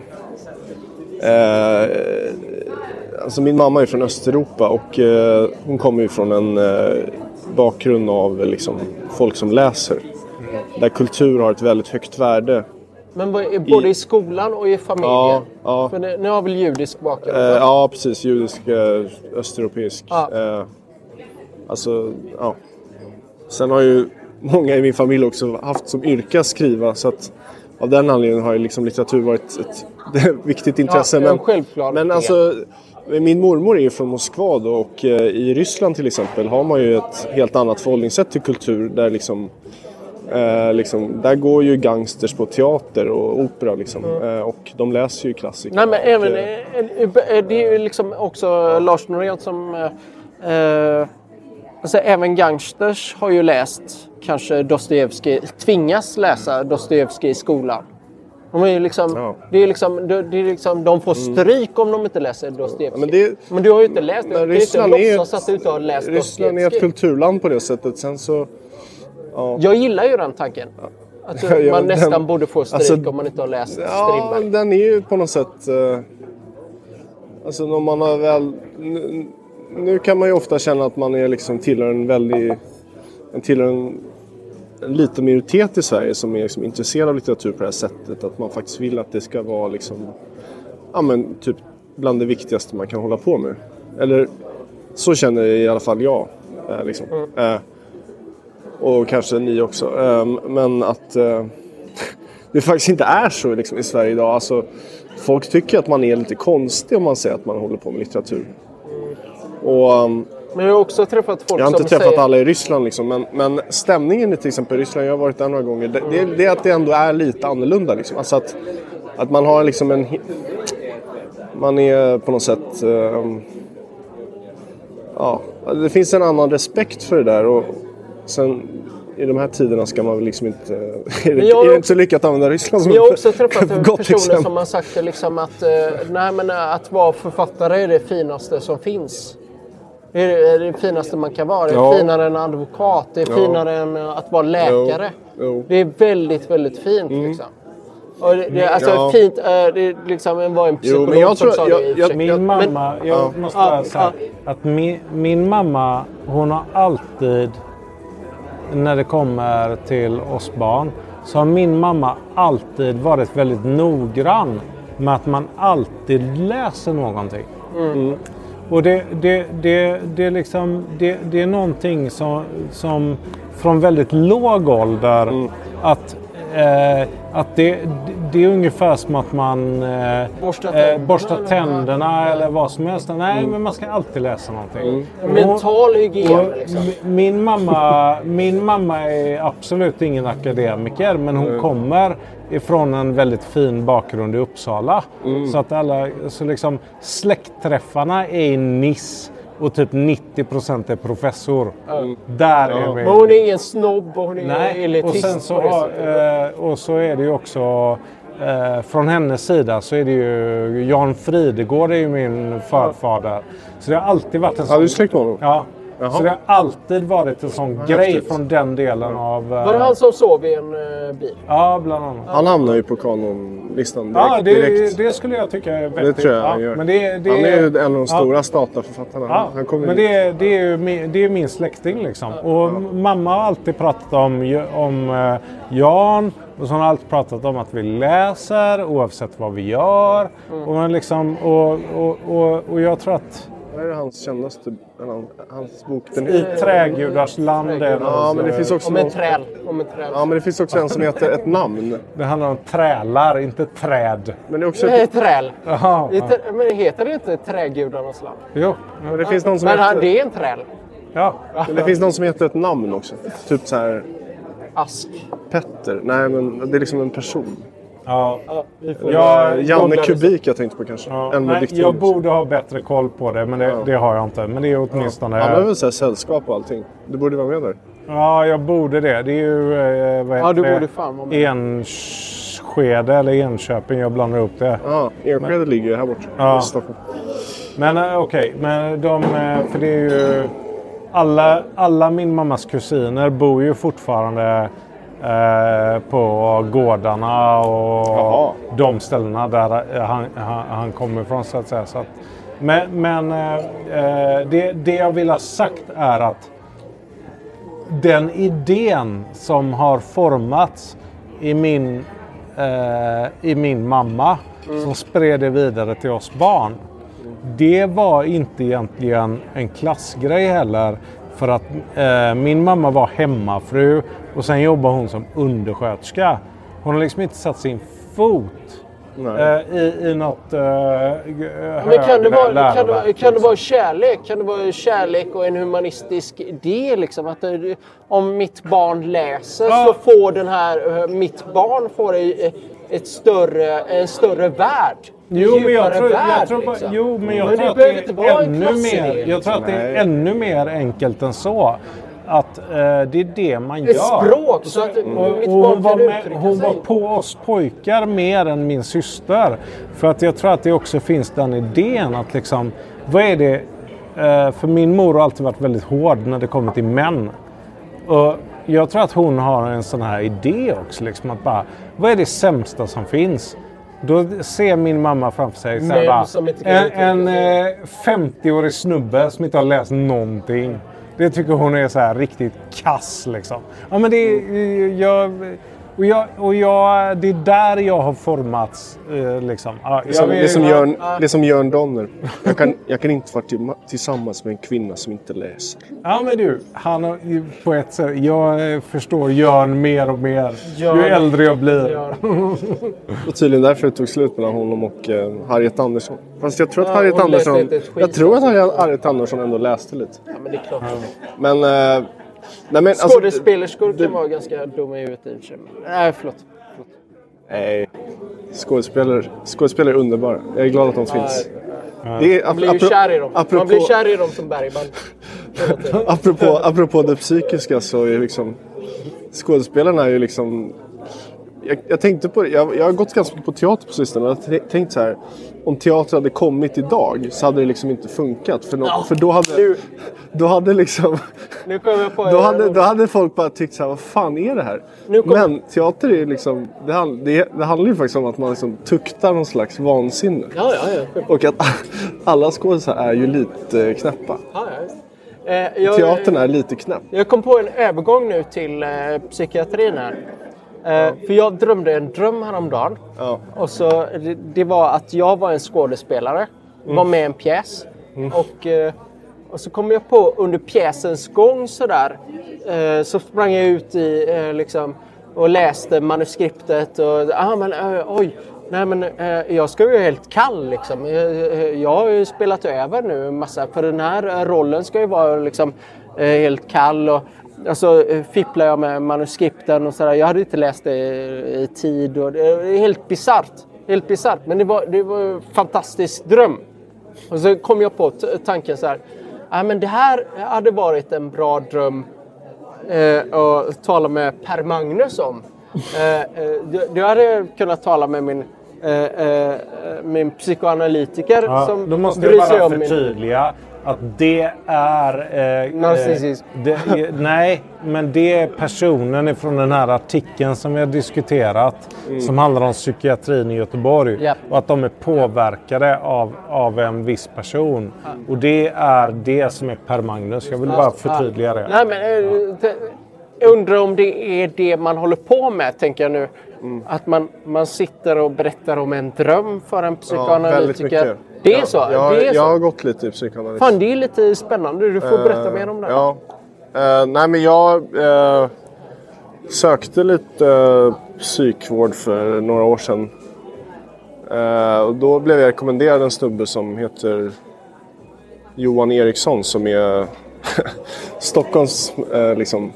uh, alltså min mamma är från Östeuropa och uh, hon kommer ju från en uh, bakgrund av liksom, folk som läser. Mm. Där kultur har ett väldigt högt värde. Men både i, i skolan och i familjen? Ja, ja. För ni, ni har väl judisk bakgrund? Uh, ja, precis. Judisk, uh, östeuropeisk. Ja. Uh, alltså, ja. Sen har ju många i min familj också haft som yrke att skriva, så att av den anledningen har ju liksom litteratur varit ett, ett viktigt intresse. Ja, men självklart. Men alltså, min mormor är ju från Moskva då, och eh, i Ryssland till exempel har man ju ett helt annat förhållningssätt till kultur där liksom, eh, liksom där går ju gangsters på teater och opera liksom, mm. eh, och de läser ju klassiker. Nej, men även eh, det är ju liksom också Lars Norén som eh, alltså, även gangsters har ju läst kanske Dostojevskij, tvingas läsa Dostojevskij i skolan. De är ju liksom, ja. det är liksom, det är liksom, de får stryk om de inte läser Dostojevskij. Ja, men, det, men du har ju inte läst det. Du Ryssland inte låtsas att du inte har läst Ryssland är ett kulturland på det sättet. Sen så, ja. Jag gillar ju den tanken. Att man ja, nästan den, borde få stryk alltså, om man inte har läst ja, Strindberg. Den är ju på något sätt... Uh, alltså när man har väl... nu kan man ju ofta känna att man är liksom tillhör en väldigt... En tillhör en, en liten minoritet i Sverige som är liksom intresserad av litteratur på det här sättet. Att man faktiskt vill att det ska vara liksom... Ja, men typ bland det viktigaste man kan hålla på med. Eller så känner i alla fall jag. Eh, liksom. mm. eh, och kanske ni också. Eh, men att eh, det faktiskt inte är så liksom, i Sverige idag. Alltså, folk tycker att man är lite konstig om man säger att man håller på med litteratur. Och, um, men jag har också träffat folk jag har inte som träffat säger... alla i Ryssland liksom, men, men stämningen i till exempel Ryssland, jag har varit där några gånger, det, det, det är att det ändå är lite annorlunda liksom. Alltså att, att man har liksom en... Man är på något sätt... Um, ja, det finns en annan respekt för det där och sen i de här tiderna ska man väl liksom inte... Är det, är det inte så lyckat att använda Ryssland som jag har också träffat personer exempel. Som har sagt liksom att, nej, men att vara författare är det finaste som finns. Det är det finaste man kan vara. Det är ja. finare än advokat. Det är ja. finare än att vara läkare. Jo. Jo. Det är väldigt, väldigt fint mm. liksom. Och det, det, alltså ja. fint, det är liksom var en psykolog jo, men jag som tror, sa jag, det. Jag, min jag, mamma, men, jag ja. måste bara säga ja. att min, min mamma, hon har alltid, när det kommer till oss barn, så har min mamma alltid varit väldigt noggrann med att man alltid läser någonting. Mm. Och det, det, det, det, liksom, det, det är någonting som, som från väldigt låg ålder mm. att Eh, att det, det är ungefär som att man eh, borstar, eh, borstar tänderna eller vad som helst. Nej, mm. men man ska alltid läsa någonting. Mm. Och, mental hygien. Liksom. Min, mamma, min mamma är absolut ingen akademiker, men hon mm. kommer ifrån en väldigt fin bakgrund i Uppsala. Mm. Så att alla, så liksom, släktträffarna är i Nice. Och typ nittio procent är professor. Mm. Där ja. är vi. Men hon är ingen snobb och hon är Nej. elitist. Och, sen så, eh, och så är det ju också... Eh, från hennes sida så är det ju... Jan Fridegård är ju min förfader. Så det har alltid varit en sån... Ja, du är släkt med honom? Ja. Jaha. Så det har alltid varit en sån ja, grej häftigt. Från den delen av... Uh... Var det han som sov i en uh, bil? Ja, bland annat. Han hamnar ju på kanonlistan direkt. Ja, det, direkt. det skulle jag tycka är vettigt. Det tror jag han ja, gör. Men det, det, han är ju en av de stora ja. statarförfattarna. Ja, han kommer men det, det är ju min, det är min släkting liksom. Och ja. mamma har alltid pratat om, om uh, Jan. Och så har hon alltid pratat om att vi läser oavsett vad vi gör. Mm. Och, man liksom, och, och, och, och jag tror att... Vad är det hans kändaste hans bok? Den I Trägudars land. Ja, men det finns också om en träl. Om en träl. Ja, men det finns också en som heter Ett namn. Det handlar om trälar, inte träd. Men det är också det är träl. Jaha, ja. Men det heter det inte Trägudarnas land? Jo. Men det finns någon som men heter... det är en träl. Ja. Men det finns någon som heter Ett namn också. Typ så här... Ask. Petter. Nej, men det är liksom en person. Ja. ja Janne Kubik jag tänkte på kanske. Ja. Nej, jag borde ha bättre koll på det, men det, ja. det har jag inte. Men det är åtminstone... Ja. Han har väl så här sällskap och allting. Du borde vara med där. Ja, jag borde det. Det är ju... Eh, vad ja, du det? borde fan vara med. Enskede eller Enköping, jag blandar upp det. Ja, Enskede men... ligger ju här borta. Ja. Men okej, okay. men de... För det är ju... Alla, alla min mammas kusiner bor ju fortfarande... Eh, på gårdarna och Jaha. de ställena där han, han, han kommer ifrån så att säga. Så att, men men eh, det, det jag vill ha sagt är att den idén som har formats i min, eh, i min mamma mm. som spred det vidare till oss barn. Det var inte egentligen en klassgrej heller. För att eh, min mamma var hemmafru och sen jobbade hon som undersköterska. Hon har liksom inte satt sin fot eh, i, i något eh, Men kan det, vara, kan, det, kan det vara kärlek? Kan det vara kärlek och en humanistisk idé? Liksom? Att det, om mitt barn läser ja. så får den här, mitt barn får ett större, en större värld. Jo men, jag tror, värld, jag tror, liksom. jo, men jag men tror att det är ännu mer, jag tror att det är ännu mer enkelt än så. Att eh, det är det man gör. Ett språk. Så att mm. och, och hon var, med, hon var på oss pojkar mer än min syster. För att jag tror att det också finns den idén att liksom, vad är det? Eh, för min mor har alltid varit väldigt hård när det kommer till män. Och jag tror att hon har en sån här idé också. Liksom, att bara, vad är det sämsta som finns? Då ser min mamma framför sig så här, Men bara, som inte kan en, en eh, femtio-årig snubbe som inte har läst någonting. Det tycker hon är så här riktigt kass liksom. Ja, men det är, jag, och jag, och jag, det är där jag har formats eh, liksom. Ja, Det är som, jag, det är som, jag- Jörn, det är som Jörn Donner. Jag kan, jag kan inte vara till, tillsammans med en kvinna som inte läser. Ja, men du, han har, ju på ett sätt, jag eh, förstår Jörn mer och mer ju Jörn. äldre jag blir. Ja. Och tydligen därför det tog slut mellan honom och eh, Harriet Andersson. Fast jag tror att Ja, Harriet hon läste Andersson... inte ett skit. Jag tror att Harriet, Harriet Andersson ändå läste lite. Ja, men det är klart. Men... Eh, nej, men alltså, Skådespelerskor det- kan vara ganska dumma i huvudet i och för sig. Nej, förlåt. Nej. Skådespelare, skådespelare är underbara. Jag är glad att de finns. Det är, Man blir ju apro- kär i dem. Apropå, Man blir kär i dem som Bergman. apropå, apropå det psykiska så är liksom... Skådespelarna är ju liksom... Jag, jag tänkte på det. Jag, jag har gått ganska mycket på teater på sistone. Jag har tänkt så här. Om teater hade kommit idag så hade det liksom inte funkat. För, no, Ja, för då hade... nu. Då hade liksom... Nu kommer jag på... Då hade, då hade folk bara tyckt så här, vad fan är det här? Nu kom- Men teater är liksom... Det, hand, det, det handlar ju faktiskt om att man liksom tuktar någon slags vansinne. Ja, ja, ja. Och att alla skådespelare är ju lite knäppa. ja, ja. Eh, jag, Teatern är lite knäpp. Jag kom på en övergång nu till eh, psykiatrin här. Eh, för jag drömde en dröm häromdagen. Ja. Och så, det, det var att jag var en skådespelare. Var med i en pjäs. Och, eh, och så kom jag på under pjäsens gång sådär. Eh, så sprang jag ut i eh, liksom, och läste manuskriptet. Och ah, men eh, oj. Nej men eh, jag ska ju helt kall liksom. Jag, jag har ju spelat över nu en massa. För den här rollen ska ju vara liksom eh, helt kall. Och alltså eh, fipplar jag med manuskripten och sådär. Jag hade inte läst det i, i tid. Och det är helt bisarrt. Helt bisarrt. Men det var, det var en fantastisk dröm. Och så kom jag på t- tanken så här. Ja men det här hade varit en bra dröm. Eh, och tala med Per Magnus om. Eh, eh, du, du hade kunnat tala med min, eh, eh, min psykoanalytiker Ja, som då måste bryr jag sig bara om min... förtydliga att det är... Eh, Narcissism. eh, det, är- nej, men det är personen ifrån den här artikeln som vi har diskuterat som handlar om psykiatrin i Göteborg. Japp. Och att de är påverkade av, av en viss person. Och det är det som är Per Magnus. Jag vill bara förtydliga det. Nej, men, eh, te- jag undrar om det är det man håller på med, tänker jag nu. Att man, man sitter och berättar om en dröm för en psykoanalytiker. Det är så? Jag, jag, det är så. jag har gått lite i psykoanalys. Fan, det är lite spännande. Du får berätta mer om det. Ja. Eh, nej men jag eh, sökte lite eh, psykvård för några år sedan. Eh, och då blev jag rekommenderad en snubbe som heter Johan Eriksson som är Stockholms eh, liksom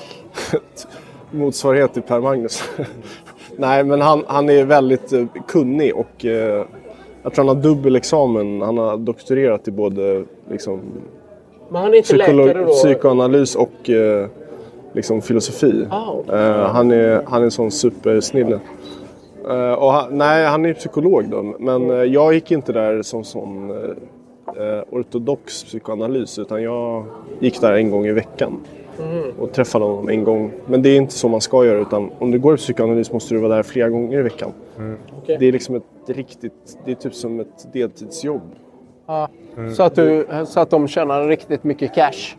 motsvarighet till Per Magnus. Nej men han, han är väldigt eh, kunnig och eh, jag tror han har dubbelexamen. Han har doktorerat i både liksom Men han är inte Psykolog, läkare då? psykoanalys och eh, liksom filosofi. Ah, okay. eh, han, är, han är en sån supersnille. Eh, och han, nej, han är psykolog då. Men eh, jag gick inte där som sån eh, ortodox psykoanalys. Utan jag gick där en gång i veckan. Mm. Och träffade honom en gång. Men det är inte så man ska göra. Utan om du går i psykoanalys måste du vara där flera gånger i veckan. Okej. Det är liksom ett riktigt... Det är typ som ett deltidsjobb. Ja. Så, att du, så att de tjänar riktigt mycket cash.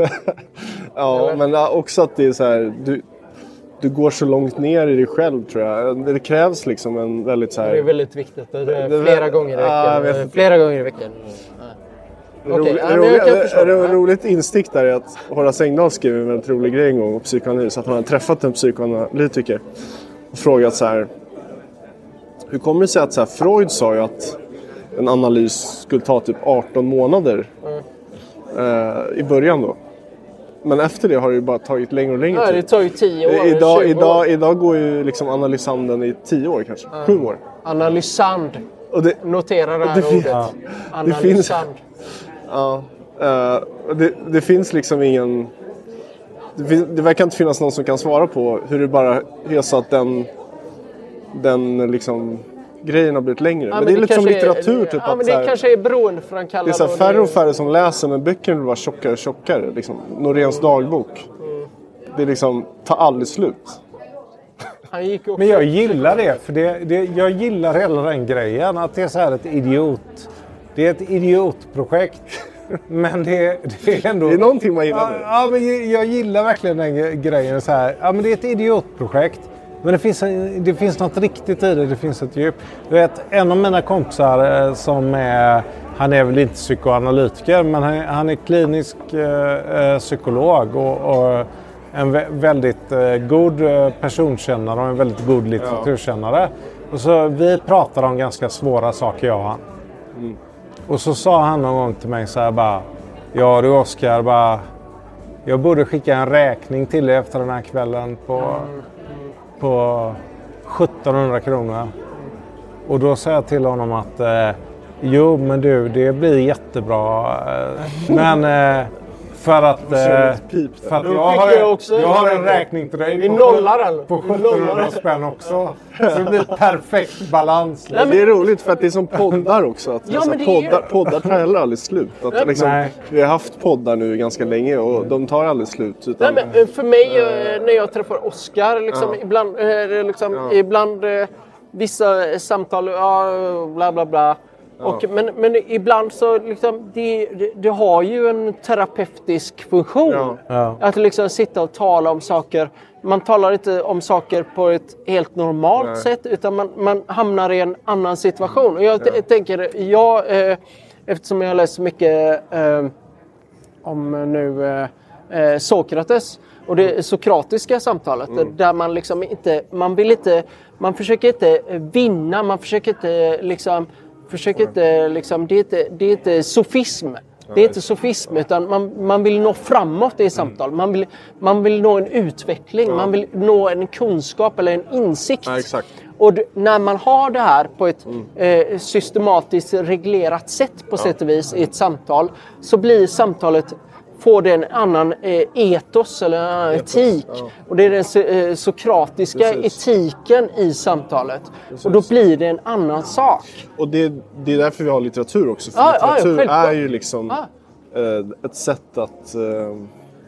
Ja, men ja, också att det är så här, du, du går så långt ner i dig själv tror jag. Det krävs liksom en väldigt så här... Det är väldigt viktigt. Det är Det- flera gånger i Ja, jag veckan. vet inte. Flera gånger i veckan. Ja. Okej, Rolig, ja, men rolig, jag kan förstå. ro- roligt instick där är att Horace Engdahl skrev en väldigt rolig grej en gång om psykoanalys. Att han hade träffat en psykoanalytiker och frågat så här. Hur kommer det sig att så här, Freud sa ju att en analys skulle ta typ arton månader eh, i början då. Men efter det har det ju bara tagit längre och längre Ja, det tid. tar ju tio år. Idag, tjugo idag, år. idag går ju liksom analysanden i tio år kanske. Sju år. Analysand. Och det, Notera det här det fin- ordet. ja. Analysand. Ja, eh, och det, det finns liksom ingen... Det, fin- det verkar inte finnas någon som kan svara på hur det bara är så att den, den liksom, grejen har blivit längre. Ja, men, det är lite som kanske litteratur. Är, typ, ja, att men så det här, kanske är beroendeframkallande. det är så här, och färre det- och färre som läser, men böcker blir bara tjockare och tjockare. Liksom. Noréns dagbok. Det är liksom, tar aldrig slut. Han gick också Men jag gillar det, för det, det, jag gillar hela den grejen. Att det är så här ett idiot. Det är ett idiotprojekt. Men det, det är ändå... Det är någonting man gillar ja, med. ja, men jag gillar verkligen den grejen. Så här. Ja, men det är ett idiotprojekt. Men det finns, det finns något riktigt i det. Det finns ett djup. Du vet, en av mina kompisar som är... Han är väl inte psykoanalytiker, men han, han är klinisk eh, psykolog och, och en vä- väldigt eh, god personkännare och en väldigt god litteraturkännare. Ja. Och så vi pratar om ganska svåra saker, jag och han. Mm. Och så sa han någon gång till mig så här bara, ja du Oskar, bara, jag borde skicka en räkning till dig efter den här kvällen på, mm. på sjuttonhundra kronor. Och då sa jag till honom att eh, jo men du, det blir jättebra. Men eh, för att, eh, för att jag, har, jag har en räkning till dig vi nollar den. På sjuttonhundra spänn också. Så det blir perfekt balans. Nej, det är roligt för att det är som poddar också. Att, ja, alltså, men det poddar, är... poddar tar heller aldrig slut. Att, liksom, vi har haft poddar nu ganska länge och de tar aldrig slut. Utan, Nej, men för mig när jag träffar Oskar, liksom, ja. ibland, liksom, ja. ibland vissa samtal, ja, bla bla bla. Ja. Och, men, men ibland så liksom, det, det, det har ju en terapeutisk funktion. Ja. Ja. Att liksom sitta och tala om saker. Man talar inte om saker på ett helt normalt Nej. sätt, utan man, man hamnar i en annan situation. Och jag t- ja. tänker, jag, eh, eftersom jag har läst så mycket eh, om nu eh, Sokrates och det sokratiska samtalet, mm. där man liksom inte, man vill inte, man försöker inte vinna, man försöker inte liksom Försök inte, liksom, det, är inte, det är inte sofism. Det är inte sofism, utan man, man vill nå framåt i samtal. Man vill, man vill nå en utveckling, ja. man vill nå en kunskap eller en insikt. Ja, exakt. Och d- när man har det här på ett mm. eh, systematiskt reglerat sätt på ja. sätt och vis i ett samtal, så blir samtalet, får det en annan eh, etos eller en annan etos, etik. Ja. Och det är den so- eh, sokratiska Precis. etiken i samtalet. Precis. Och då blir det en annan sak. Och det, det är därför vi har litteratur också. För ja, litteratur ja, är ju liksom ja. eh, ett sätt att eh,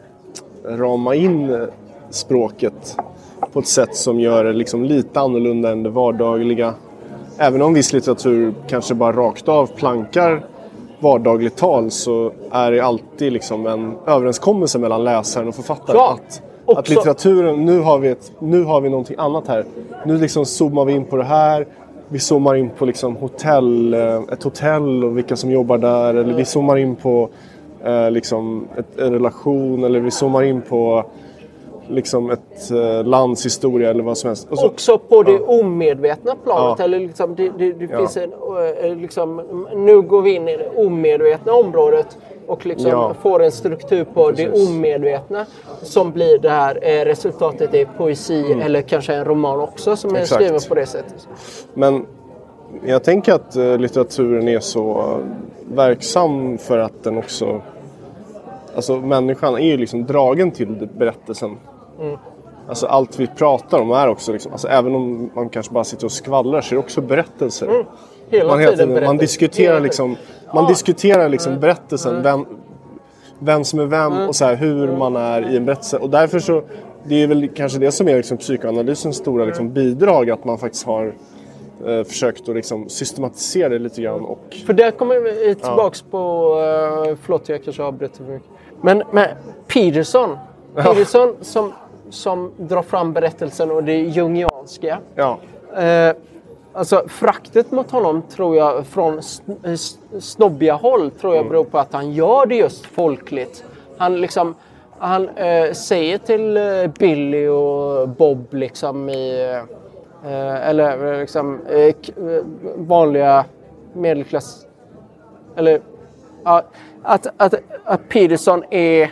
rama in språket på ett sätt som gör det liksom lite annorlunda än det vardagliga. Även om viss litteratur kanske bara rakt av plankar vardagligt tal, så är det alltid liksom en överenskommelse mellan läsaren och författaren. Ja, att, att litteraturen, nu har, vi ett, nu har vi någonting annat här. Nu liksom zoomar vi in på det här. Vi zoomar in på liksom hotell, ett hotell och vilka som jobbar där. Eller vi zoomar in på eh, liksom ett, en relation. Eller vi zoomar in på liksom ett eh, lands historia eller vad som helst. Och så, också på det ja. omedvetna planet. Ja. Eller liksom, det det, det ja. finns en, eh, liksom, nu går vi in i det omedvetna området och liksom ja. får en struktur på Precis. det omedvetna som blir det här eh, resultatet i poesi mm. eller kanske en roman också som är Exakt. skriven på det sättet. Men jag tänker att eh, litteraturen är så verksam för att den också, alltså människan är ju liksom dragen till berättelsen. Mm. Alltså allt vi pratar om är också liksom, alltså även om man kanske bara sitter och skvallrar så är det också berättelser. Mm. Hela man, tiden tiden, berättelser. man diskuterar liksom, man ja. diskuterar liksom mm. berättelsen, mm. Vem, vem som är vem mm. och så här, hur man är i en berättelse. Och därför så, det är väl kanske det som är liksom psykoanalysens stora liksom bidrag, att man faktiskt har eh, försökt att liksom systematisera det lite grann. Och, för där kommer vi tillbaks ja. på, uh, förlåt jag kanske avbryter för mycket. Men, men Peterson, Peterson ja. som, som drar fram berättelsen och det jungianska. Ja. Eh, alltså fraktet mot honom tror jag från snobbiga håll tror jag beror på att han gör det just folkligt. Han liksom han eh, säger till eh, Billy och Bob liksom i eh, eller liksom eh, vanliga medelklass eller ja, att, att att Peterson är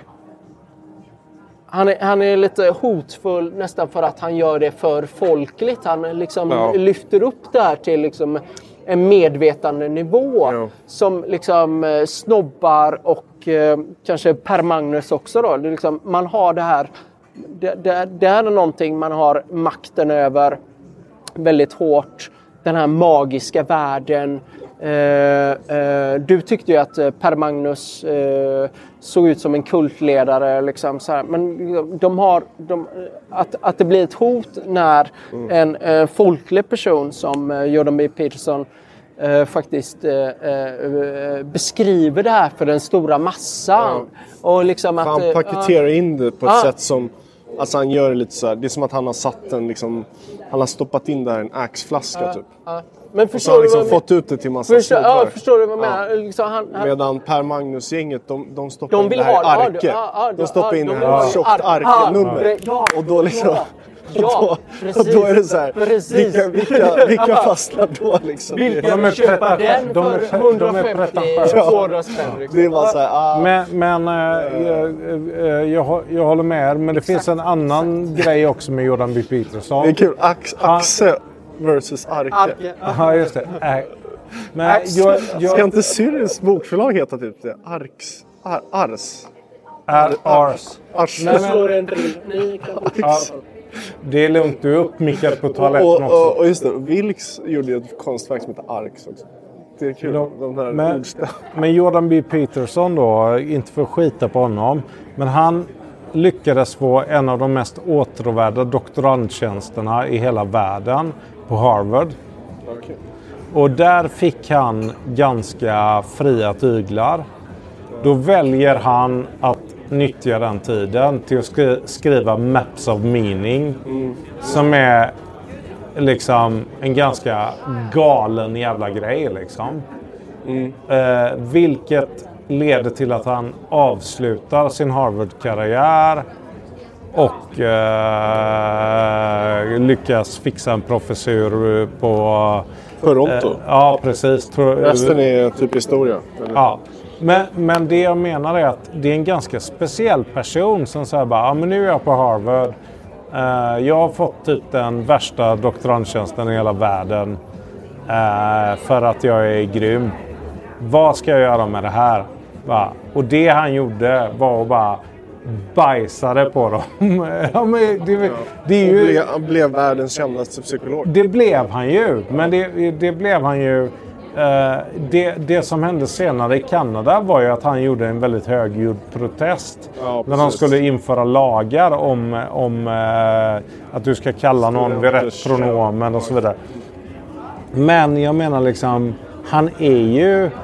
Han är, han är lite hotfull nästan för att han gör det för folkligt. Han liksom ja. lyfter upp det här till liksom en medvetande nivå ja. som liksom snobbar och eh, kanske Per Magnus också då. Det är liksom, man har det här, det, det, det här är någonting man har makten över väldigt hårt. Den här magiska världen, Eh, eh, du tyckte ju att Per Magnus eh, såg ut som en kultledare. Liksom, så här. Men de har, de, att, att det blir ett hot när mm. en eh, folklig person som eh, Jordan B. Peterson eh, faktiskt eh, eh, beskriver det här för den stora massan. Ja. Och liksom att, han paketerar uh, in det på ett uh, sätt som... Alltså han gör det lite så här, det är som att han har satt en liksom, han har stoppat in där en Axe-flaska uh, typ. Uh. Men och så har han liksom fått ut det till massa förstår, ja, förstår du vad jag menar? Ja. Liksom han, han, Medan Per Magnus-gänget, de, de stoppar de in vill det här ha, arke. Ja, ja, de stoppar ja, in de det här tjockt arkenummer. Ja, och då liksom... Ja, ja, och, då, och då är det så här, vilka, vilka, vilka fastnar då liksom? Vilka vill köpa den de är, för hundrafemtio tvåhundra spänn? Liksom. Det var så här, ah. Men, men äh, jag, jag, jag håller med, men det Exakt. finns en annan grej också med Jordan B. Peterson. Det är kul, Ax, Axe versus Arke. Arke. Ja, just det. Äh. Men jag, jag... Ska inte Syriens bokförlag heta typ det? Arx? Ar, ars? Ar, ars. Ars. Nej, men... Ni kan... Arx. Det är lugnt, du är uppmickad på toaletten och, och, också. Och just det, Vilks gjorde ju ett konstverk som heter Arx också. Det är kul, de, de här men, men Jordan B. Peterson då, inte för att skita på honom, men han lyckades få en av de mest åtråvärda doktorandtjänsterna i hela världen på Harvard. Okay. Och där fick han ganska fria tyglar. Då väljer han att nyttja den tiden till att skri- skriva Maps of Meaning. Mm. Som är liksom en ganska galen jävla grej liksom. Mm. Eh, vilket leder till att han avslutar sin Harvard-karriär och eh, lyckas fixa en professur på... Toronto? Eh, ja, precis. Resten är typ historia? Eller? Ja. Men, men det jag menar är att det är en ganska speciell person som säger bara, ja men nu är jag på Harvard. Uh, jag har fått typ den värsta doktorandtjänsten i hela världen. Uh, för att jag är grym. Vad ska jag göra med det här? Va? Och det han gjorde var att bara bajsade på dem. Ja, men det, det är ju, blev, han blev världens kändaste psykolog. Det blev han ju. Men det, det blev han ju... Uh, det, det som hände senare i Kanada var ju att han gjorde en väldigt högljudd protest. Ja, när de skulle införa lagar om, om uh, att du ska kalla någon vid rätt pronomen och så vidare. Men jag menar liksom, han är ju... Uh,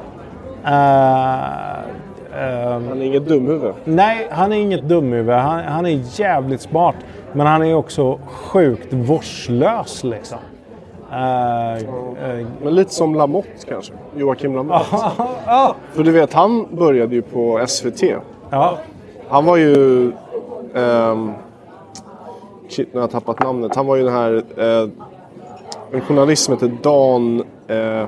uh, han är inget dumhuvud. Nej, han är inget dumhuvud. Han, han är jävligt smart. Men han är också sjukt vårdslös liksom. Uh, uh, Men lite som Lamotte kanske. Joakim Lamotte. För du vet, han började ju på S V T. Ja. Han var ju... Um, shit, nu har jag tappat namnet. Han var ju den här... Uh, en journalist som heter Dan... Uh,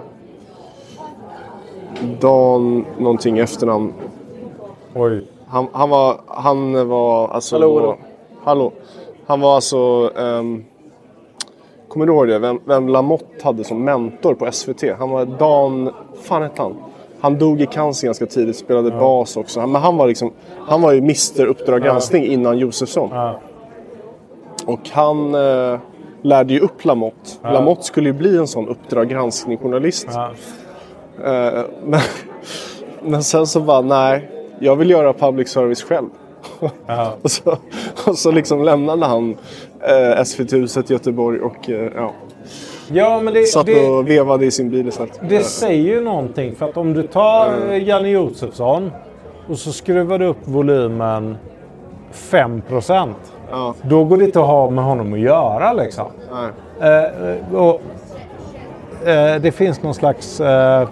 Dan... Någonting efternamn. Oj. Han, han var... Han var alltså... Hallå. Då, hallå. Han var alltså... Um, kommer du ihåg det? Vem, vem Lamotte hade som mentor på S V T? Han var Dan... Fan hette han? Han dog i cancer ganska tidigt. Spelade ja. bas också. Men han var liksom... Han var ju mister Uppdrag granskning ja. innan Josefsson. Ja. Och han eh, lärde ju upp Lamotte. Ja. Lamotte skulle ju bli en sån Uppdrag granskning-journalist. Ja. Eh, men, men sen så bara, nej. Jag vill göra public service själv. Ja. och, så, och så liksom lämnade han eh, S V T-huset i Göteborg och eh, ja. Ja, men det, satt det, och vevade i sin bil. Så att, det säger ju någonting. För att om du tar mm. Janne Josefsson och så skruvar du upp volymen fem procent. Ja. Då går det inte att ha med honom att göra liksom. Nej. Eh, och, eh, det finns någon slags... Eh,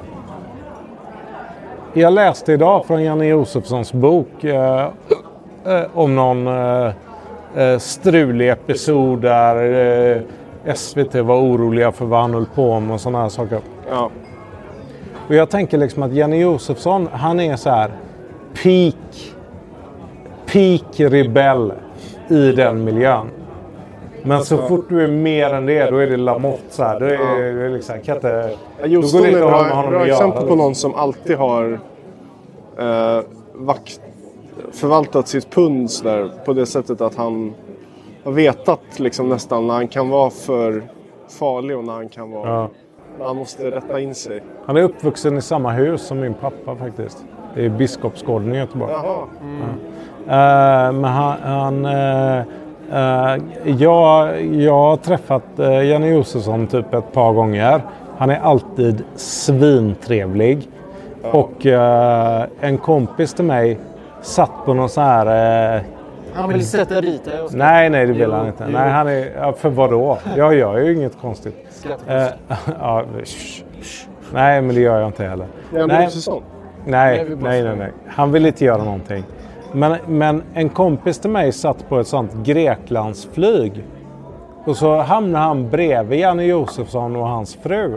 jag läste idag från Janne Josefssons bok eh, eh, om någon eh, strulig episod där eh, S V T var oroliga för vad han höll på med och sådana här saker. Ja. Och jag tänker liksom att Janne Josefsson, han är så här peak, peak rebell i den miljön. Men så fort du är mer än det, då är det Lamotte så här. Då är det liksom, kan inte... Just då går det inte är att ha med honom att göra. Exempel på någon som alltid har eh, vakt, förvaltat sitt pund där, på det sättet att han har vetat liksom nästan när han kan vara för farlig och när han kan vara... Ja. Man måste rätta in sig. Han är uppvuxen i samma hus som min pappa faktiskt. Det är Biskopsgården i Göteborg. Jaha. Mm. Ja. Uh, men han... han uh, uh, jag, jag har träffat uh, Janne Josefsson typ ett par gånger. Han är alltid svintrevlig. Ja. Och uh, en kompis till mig satt på någon sån här... Uh, han vill sätta dit det. Nej, nej, det vill jo, han inte. Jo. Nej, han är... Ja, för vadå? Jag gör ju inget konstigt. Uh, ja, sh, sh. Nej, men det gör jag inte heller. Ja, nej, nej, nej, nej, nej. Han vill inte göra någonting. Men, men en kompis till mig satt på ett sånt Greklandsflyg. Och så hamnade han bredvid Janne Josefsson och hans fru.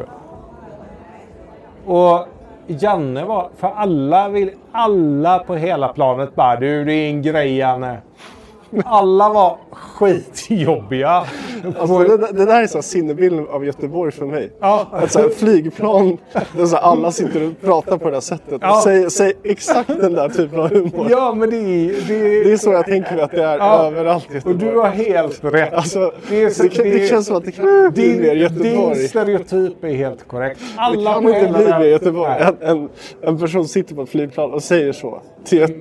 Och Janne var, för alla vill, alla på hela planet bara, du det är en grej Janne. Alla var skitjobbiga. Alltså, det, det där är så sinnebilden av Göteborg för mig. Ja. Ett så här flygplan där så alla sitter och pratar på det här sättet. Ja. Och säger, säger exakt den där typen av humor. Ja, men det är... Det är, det är så jag tänker att det är ja. Överallt i Göteborg. Och du har helt rätt. Alltså, det, är så, det, det, det känns som att det kan bli mer Göteborg. Din stereotyp är helt korrekt. Alla det kan inte bli mer Göteborg. En, en, en person sitter på ett flygplan och säger så. Till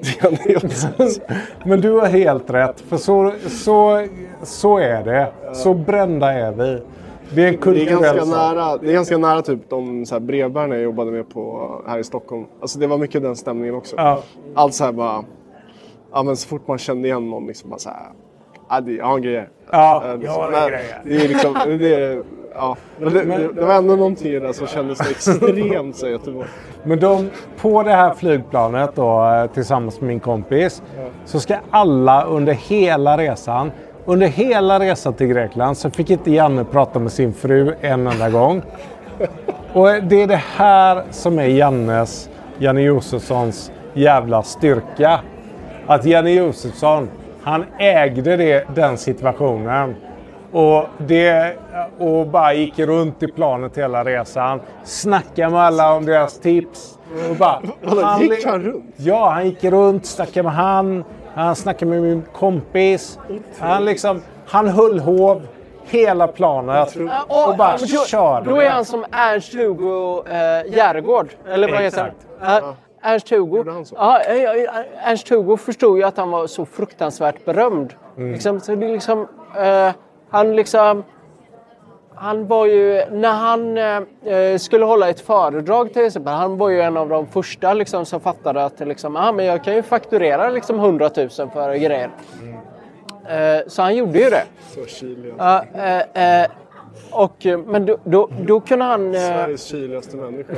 men du har helt rätt. För så, så, så är det. Så brända är vi. Det är en kulturell det är ganska nära, det är ganska nära typ de så här brevbärarna jag jobbade med på här i Stockholm. Alltså det var mycket den stämningen också. Ja. Allt så här bara... Ja, men så fort man kände igen någon liksom bara så här... Ja, det, jag har en grej. Ja, äh, jag har en grej. Det är liksom... Det är, ja, det, det, det var ändå någonting där som kändes extremt så Göteborg. Men de, på det här flygplanet då, tillsammans med min kompis, ja. Så ska alla under hela resan, under hela resan till Grekland så fick inte Janne prata med sin fru en enda gång. Och det är det här som är Jannes, Janne Josefssons jävla styrka. Att Janne Josefsson, han ägde det, den situationen. Och, det, och bara gick runt i planet hela resan. Snackade med alla om deras tips. Och bara, han, gick han runt? Ja, han gick runt, snackade med han. Han snackade med min kompis. Han, liksom, han höll hov hela planet. Och, och bara då, körde. Då är han som Ernst-Hugo äh, Järgård. Eller vad heter han? Äh, Ernst-Hugo. Ja, Ernst-Hugo förstod ju att han var så fruktansvärt berömd. Mm. Liksom, så det liksom... Äh, Han liksom, han var ju, när han eh, skulle hålla ett föredrag till exempel, han var ju en av de första liksom, som fattade att liksom, ah, men jag kan ju fakturera liksom hundratusen för grejer. Mm. Eh, så han gjorde ju det. Så kylig. Uh, eh, eh, och, men då, då, då kunde han... Eh, Sveriges kyligaste människa.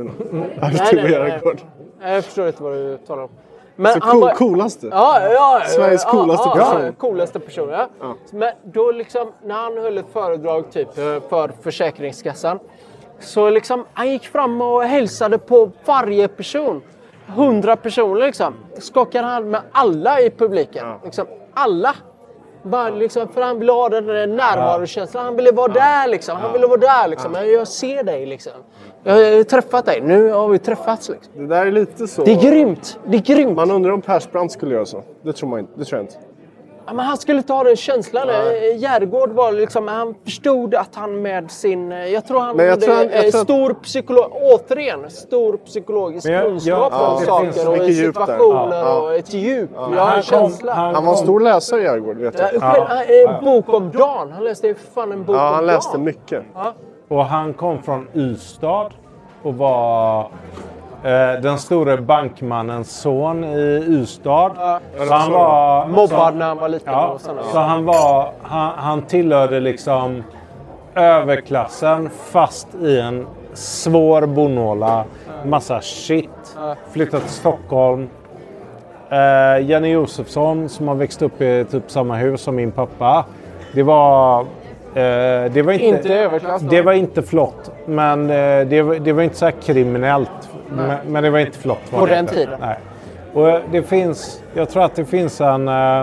Jag förstår inte vad du talar om. Men så cool, var, coolaste. Ja, ja, Sveriges coolaste ja, person. Ja, coolaste person, ja. ja. Men då liksom, när han höll ett föredrag typ för Försäkringskassan. Så liksom, han gick fram och hälsade på varje person. Hundra personer liksom. Skakade han med alla i publiken. Ja. Liksom, alla. Bara liksom, för han ville ha den där närvarokänslan. Han ville vara ja. där liksom. Han ville vara där liksom. Ja. Jag ser dig liksom. Jag har träffat dig. Nu har vi träffats liksom. Det där är lite så... Det är grymt. Det är grymt. Man undrar om Persbrandt skulle göra så. Det tror man inte. Det tror jag inte. Ja, men han skulle ta den känslan. Nej. Järgård var liksom... Han förstod att han med sin... Jag tror han hade en stor psykolog... Återigen, stor psykologisk jag, kunskap jag, om ja, saker och situationer ja. och ett djup. Ja. Ja, han, känsla. Han, han var en stor läsare, Järgård, vet jag. Ja. Ja. En bok om dagen. Han läste fan en bok ja, om han läste dagen. mycket. Ja. Och han kom från Ystad och var eh, den stora bankmannens son i Ystad. Ja. Så han var mobbad när han var liten. Ja, så han var han, han tillhörde liksom överklassen fast i en svår bonåla. Massa shit. Flyttat till Stockholm. Eh, Janne Josefsson som har växt upp i typ samma hus som min pappa. Det var Eh, det var inte, inte överklass det var inte flott, men eh, det, var, det var inte så här kriminellt, men, men det var inte flott. På den tiden? Nej. Och det finns, jag tror att det finns en... Eh,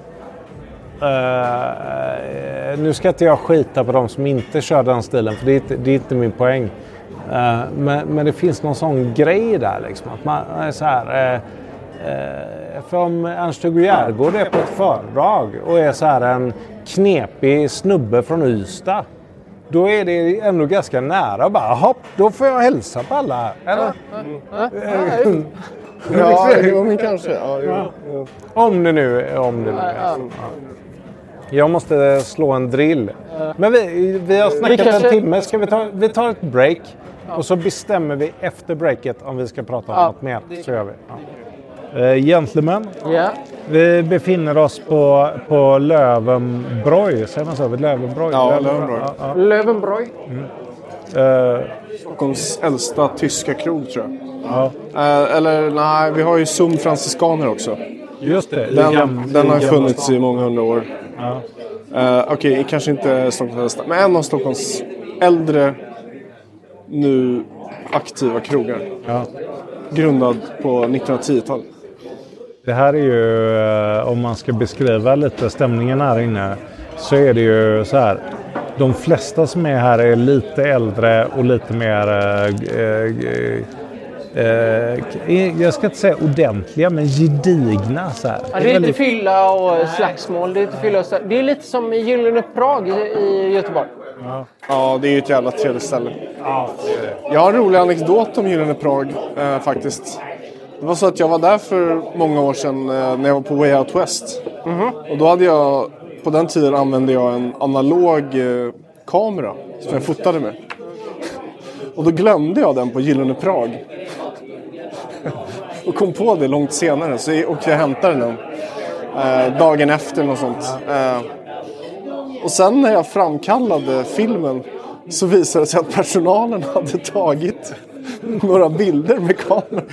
eh, nu ska inte jag skita på de som inte kör den stilen, för det är inte, det är inte min poäng. Eh, men, men det finns någon sån grej där, liksom, att man är så här... Eh, För om Ernst-Hugo Järgård är på ett föredrag och är så här en knepig snubbe från Ystad, då är det ändå ganska nära. Bara, hopp, då får jag hälsa på alla här. Eller? Mm. Ja, jo, men kanske. Ja, jo, jo. Om det nu är om det nu är. Ja. Jag måste slå en drill. Men vi, vi har snackat vi kanske... en timme. Ska vi ta, vi tar ett break. Ja. Och så bestämmer vi efter breaket om vi ska prata om ja. något mer. Så gör vi. Ja. Uh, gentlemen. Yeah. Vi befinner oss på, på Löwenbräu. Säger man så? Löwenbräu? Ja, Löwenbräu. Ja, ja. Löwenbräu. Mm. Uh, Stockholms äldsta tyska krog, tror jag. Ja. Uh, eller nej, vi har ju Sum Franciskaner också. Just det. Den, Gam, den har funnits i många hundra år. Ja. Uh, Okej, okay, kanske inte Stockholms äldsta, men en av Stockholms äldre nu aktiva krogar. Ja. Grundad på nittonhundratio-talet. Det här är ju, om man ska beskriva lite stämningen här inne, så är det ju så här. De flesta som är här är lite äldre och lite mer, eh, eh, eh, jag ska inte säga ordentliga, men gedigna. Så här. Ja, det är, det är väldigt... lite fylla och slagsmål. Det är, lite fylla och det är lite som Gyllene Prag i Göteborg. Ja. ja, det är ju ett jävla trevligt ställe. Ja, jag har en rolig anekdot om Gyllene Prag eh, faktiskt. Det var så att jag var där för många år sedan eh, när jag var på Way Out West. Mm-hmm. Och då hade jag, på den tiden använde jag en analog eh, kamera som jag fotade med. Och då glömde jag den på Gyllene Prag. Och kom på det långt senare. Så jag åkte jag hämtade den eh, dagen efter och sånt. Eh, och sen när jag framkallade filmen så visade det sig att personalen hade tagit några bilder med kameran.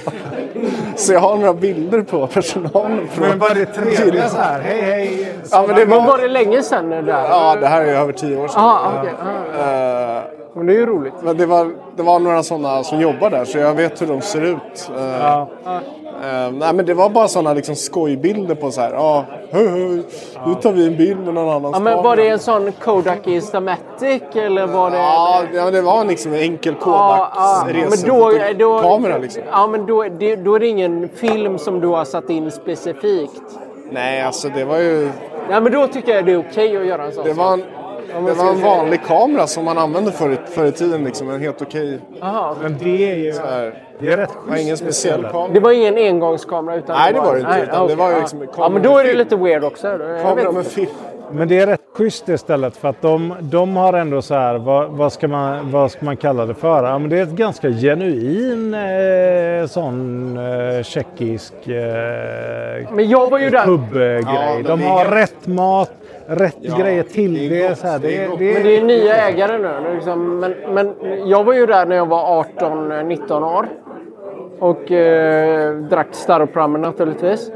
Så jag har några bilder på personalen. Men var det trevligt så här? Hej, hej. Ja, men det var, var det länge sedan det där? Ja, det här är över tio år sedan. Aha, okay. Aha. Uh, men det är ju roligt. Men det var, det var några sådana som jobbar där, så jag vet hur de ser ut. Uh, ja. Uh, nej, men det var bara sådana liksom skojbilder på så här. Ja, uh, hej, hej. Nu tar vi en bild med någon annan. Ja, men var det en sån Kodak Instamatic eller var det? Ja, ja det var liksom en enkel Kodak ja, ja. kamera liksom. Ja, men då, det, då är det ingen film som du har satt in specifikt. Nej, alltså det var ju... Ja, men då tycker jag det är okej att göra en sån. Det var en, det var en vanlig kamera som man använde förr, förr i tiden liksom. En helt okej. Aha. Men det är ju... Så här, det är rätt det var ingen speciell kamera. Det var ingen engångskamera utan... Nej, det var det inte. Nej, utan okay. Det var ju liksom ja, men då är det lite weird också. Kamera med film. Men det är rätt schysst istället för att de, de har ändå så här, vad, vad, ska man, vad ska man kalla det för? Ja, men det är ett ganska genuin eh, sån eh, tjeckisk eh, men jag var ju där. pubgrej. Ja, de, de har rätt mat, rätt ja, grejer till det. det, så här. Det, det, det, men det är nya ägare nu. Liksom. Men, men jag var ju där när jag var arton nitton år. Och eh, drack Staropramen naturligtvis.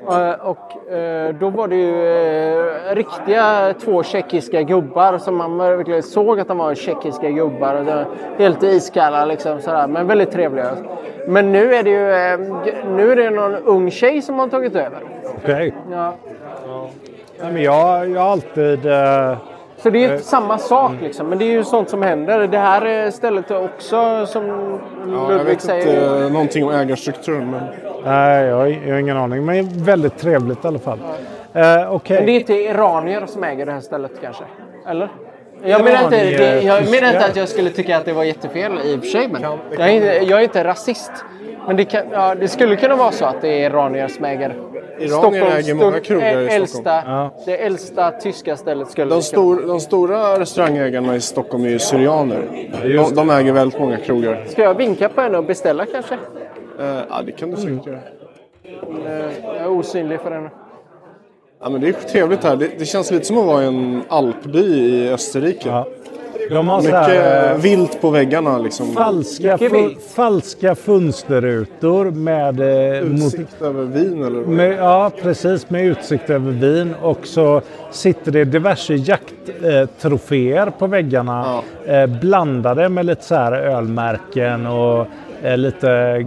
Och eh, då var det ju eh, riktiga två tjeckiska gubbar som man verkligen såg att de var tjeckiska gubbar. Och det, helt iskalla liksom sådär, men väldigt trevliga. Men nu är det ju eh, nu är det någon ung tjej som har tagit över. Okej. Okay. Ja. Ja. Men jag, jag har alltid... Eh... Så det är ju samma sak liksom, men det är ju sånt som händer. Det här stället är också som ja, Ludvig säger. Jag vet inte någonting om ägarstrukturen. Men... Nej, jag har, jag har ingen aning. Men väldigt trevligt i alla fall. Ja. Uh, okay. Men det är inte iranier som äger det här stället kanske? Eller? Jag menar, inte, det, jag menar inte att jag skulle tycka att det var jättefel i och för sig. Men jag, är inte, jag är inte rasist. Men det, kan, ja, det skulle kunna vara så att det är iranier som äger Iranier äger många krogar i äldsta, Stockholm. Ja. Det äldsta tyska stället skulle de, stor, de stora restaurangägarna i Stockholm är ju syrianer. De, de äger väldigt många krogar. Ska jag vinka på henne och beställa kanske? Uh, ja, det kan du säkert göra. Uh, jag är osynlig för henne. Ja, men det är trevligt här. Det, det känns lite som att vara i en alpby i Österrike. Ja. De har mycket här, vilt på väggarna liksom. Falska, fu- falska fönsterrutor med eh, utsikt mot, över Wien eller vad? Med, ja, precis, med utsikt över Wien. Och så sitter det diverse jakttroféer på väggarna ja. eh, blandade med lite så här ölmärken och eh, lite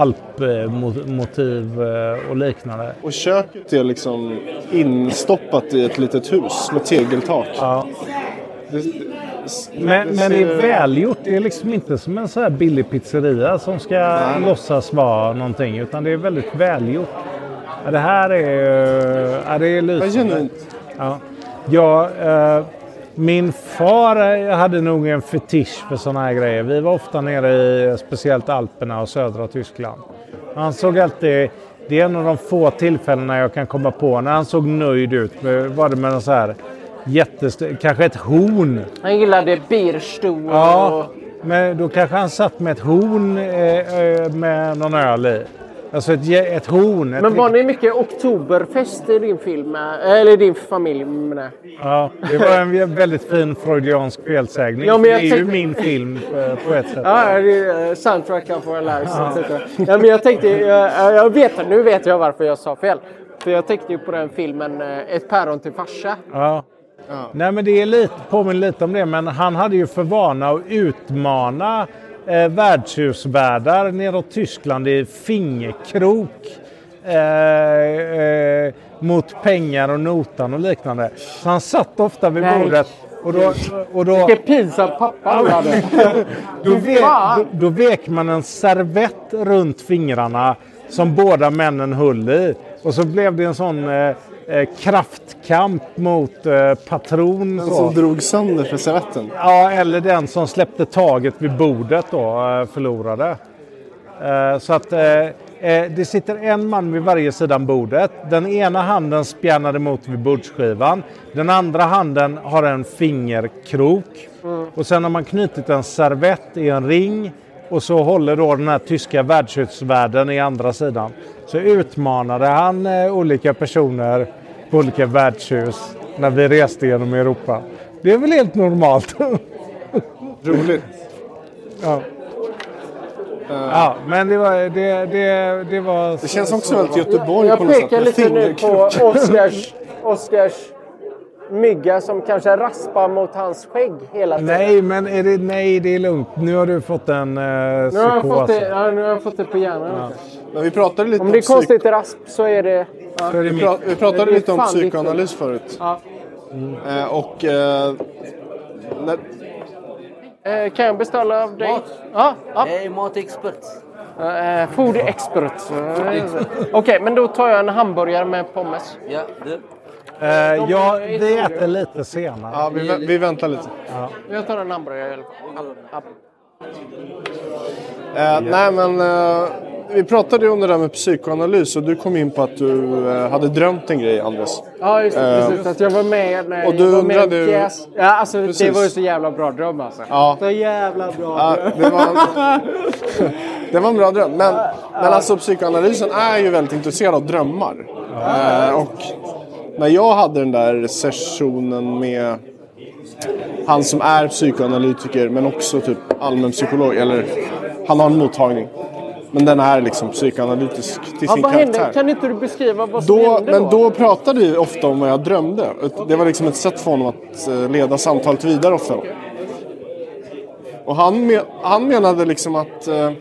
alpmotiv eh, och liknande. Och köket är liksom instoppat i ett litet hus med tegeltak. Ja. Det, det, Men, det men det är välgjort. Det är liksom inte som en så här billig pizzeria som ska Nej. låtsas vara någonting. Utan det är väldigt välgjort. Ja, det här är... Ja, det är lysande. Genuint. Ja. Ja, eh, min far hade nog en fetisch för såna här grejer. Vi var ofta nere i speciellt Alperna och södra Tyskland. Han såg alltid, det är en av de få tillfällena jag kan komma på, när han såg nöjd ut. Var det med en så här jättestor, kanske ett horn. Han gillade Bierstuhl. Ja, och... men då kanske han satt med ett horn eh, med någon öl i. Alltså ett, ett horn. Ett men var det mycket oktoberfest i din film? Eller i din familj? Med? Ja, det var en väldigt fin freudiansk felsägning. Ja, men det jag är ju tänkte... min film på ett sätt. Ja, det är soundtracken for a life. Ja. Ja, men jag tänkte, jag, jag vet, nu vet jag varför jag sa fel. För jag tänkte ju på den filmen Ett päron till farsa. Ja. Ja. Nej, men det är lite, påminner lite om det, men han hade ju för vana att utmana eh, värdshusvärdar neråt Tyskland i fingerkrok eh, eh, mot pengar och notan och liknande. Så han satt ofta vid Nej. bordet och då... Och då Vilken pinsam pappa han hade. då, vek, då, då vek man en servett runt fingrarna som båda männen höll i. Och så blev det en sån... Eh, Eh, kraftkamp mot eh, patron. Den så. som drog sönder för servetten. Ja, eller den som släppte taget vid bordet då eh, förlorade. Eh, så att eh, eh, det sitter en man vid varje sidan bordet. Den ena handen spjärnar emot vid bordsskivan. Den andra handen har en fingerkrok. Mm. Och sen har man knutit en servett i en ring. Och så håller då den här tyska värdshusvärden i andra sidan. Så utmanade han eh, olika personer på olika värdshus när vi reste genom Europa. Det är väl helt normalt. Roligt. Ja. Uh. Ja, men det var... Det, det, det, var det känns också väldigt Göteborg jag på något sätt. Jag pekar lite nu på Oscars... Oscars mygga som kanske raspar mot hans skägg hela tiden. Nej, men är det, nej, det är lugnt. Nu har du fått en uh, psykos. Nu har jag fått det, ja, nu har jag fått det på hjärnan. Ja. Men vi pratade lite om det är konstigt psyk- rasp så är det... Ja. Vi, pra- vi pratade lite om psykoanalys förut. Ja. Mm. Eh, och... Eh, när... eh, kan jag beställa av dig? Mat? Ja, ja. Jag är matexpert. Uh, food expert. Okej, okay, men då tar jag en hamburgare med pommes. Ja, du. Uh, ja, vi äter lite senare. Ja, vi, vi väntar lite. Ja. Jag tar en hamburgare. Ja. Uh, nej, men uh, vi pratade ju om det där med psykoanalys och du kom in på att du uh, hade drömt en grej, Andres. Ja, just det. Precis. Uh, att jag var med när och du jag var med undrade i pjäs. Ja, alltså precis. Det var ju så jävla bra dröm alltså. Ja. Så jävla bra ja, dröm. Det var, det var en bra dröm. Men, ja. men alltså psykoanalysen är ju väldigt intresserad av drömmar. Ja. Uh, och när jag hade den där sessionen med han som är psykoanalytiker men också typ allmän psykolog, eller han har en mottagning. Men den är liksom psykoanalytisk till ja, sin vad karaktär. Hände? Kan inte du beskriva vad som då, hände men då? då pratade vi ofta om vad jag drömde. Det var liksom ett sätt för honom att leda samtalet vidare ofta. Okay. Och han, men, han menade liksom att eh,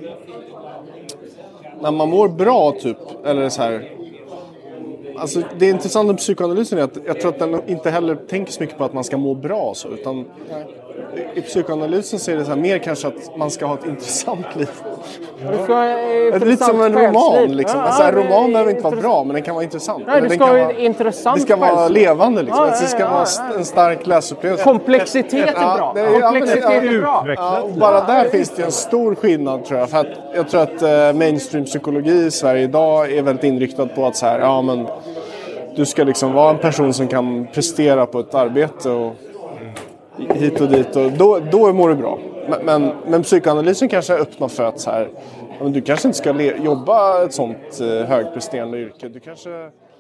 när man mår bra typ, eller så här. Alltså det intressanta med psykoanalysen är att jag tror att den inte heller tänker så mycket på att man ska må bra så, utan i psykoanalysen så är det så här, mer kanske att man ska ha ett intressant liv. Du ska ha det är lite som en roman liksom. Ja, alltså, en roman behöver inte vara bra, men den kan vara intressant. Nej, det ska ska vara intressant. Det ska vara levande liksom. Ja, ja, det ska ja, vara ja. en stark läsupplevelse. Komplexitet är bra. Ja, det, Komplexitet ja, är bra. Ja, och bara där finns det en stor skillnad tror jag. För att jag tror att uh, mainstream psykologi i Sverige idag är väldigt inriktad på att så här, ja men du ska liksom vara en person som kan prestera på ett arbete och hit och dit. Och då, då mår du bra. Men, men, men psykoanalysen kanske är öppna för att så här, ja, men du kanske inte ska le- jobba ett sånt eh, högpresterande yrke. Du kanske,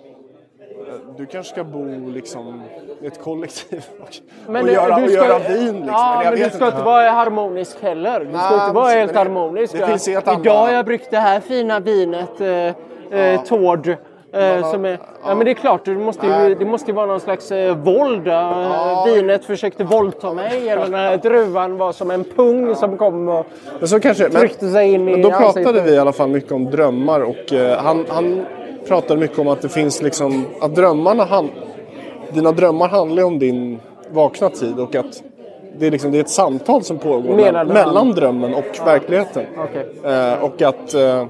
du kanske ska bo liksom i ett kollektiv och, men och, du, göra, du och ska, göra vin. Liksom. Ja, men men du ska inte vara harmonisk heller. Du ska Nej, inte vara helt det, harmonisk. Det finns helt Idag har jag bryggt det här fina vinet, eh, ja. eh, Tord. Uh, som är, ja. ja men det är klart, det måste ju, det måste ju vara någon slags uh, våld. Uh, ja. Vinet försökte våldta mig, eller den här druvan var som en pung som kom och men så kanske, tryckte men, sig in men i då pratade ansiktet. vi i alla fall mycket om drömmar och uh, han, han pratade mycket om att det finns liksom, att drömmarna, han, dina drömmar handlar om din vakna tid och att det är, liksom, det är ett samtal som pågår Menar me- mellan drömmen och verkligheten. Okay. Uh, och att uh,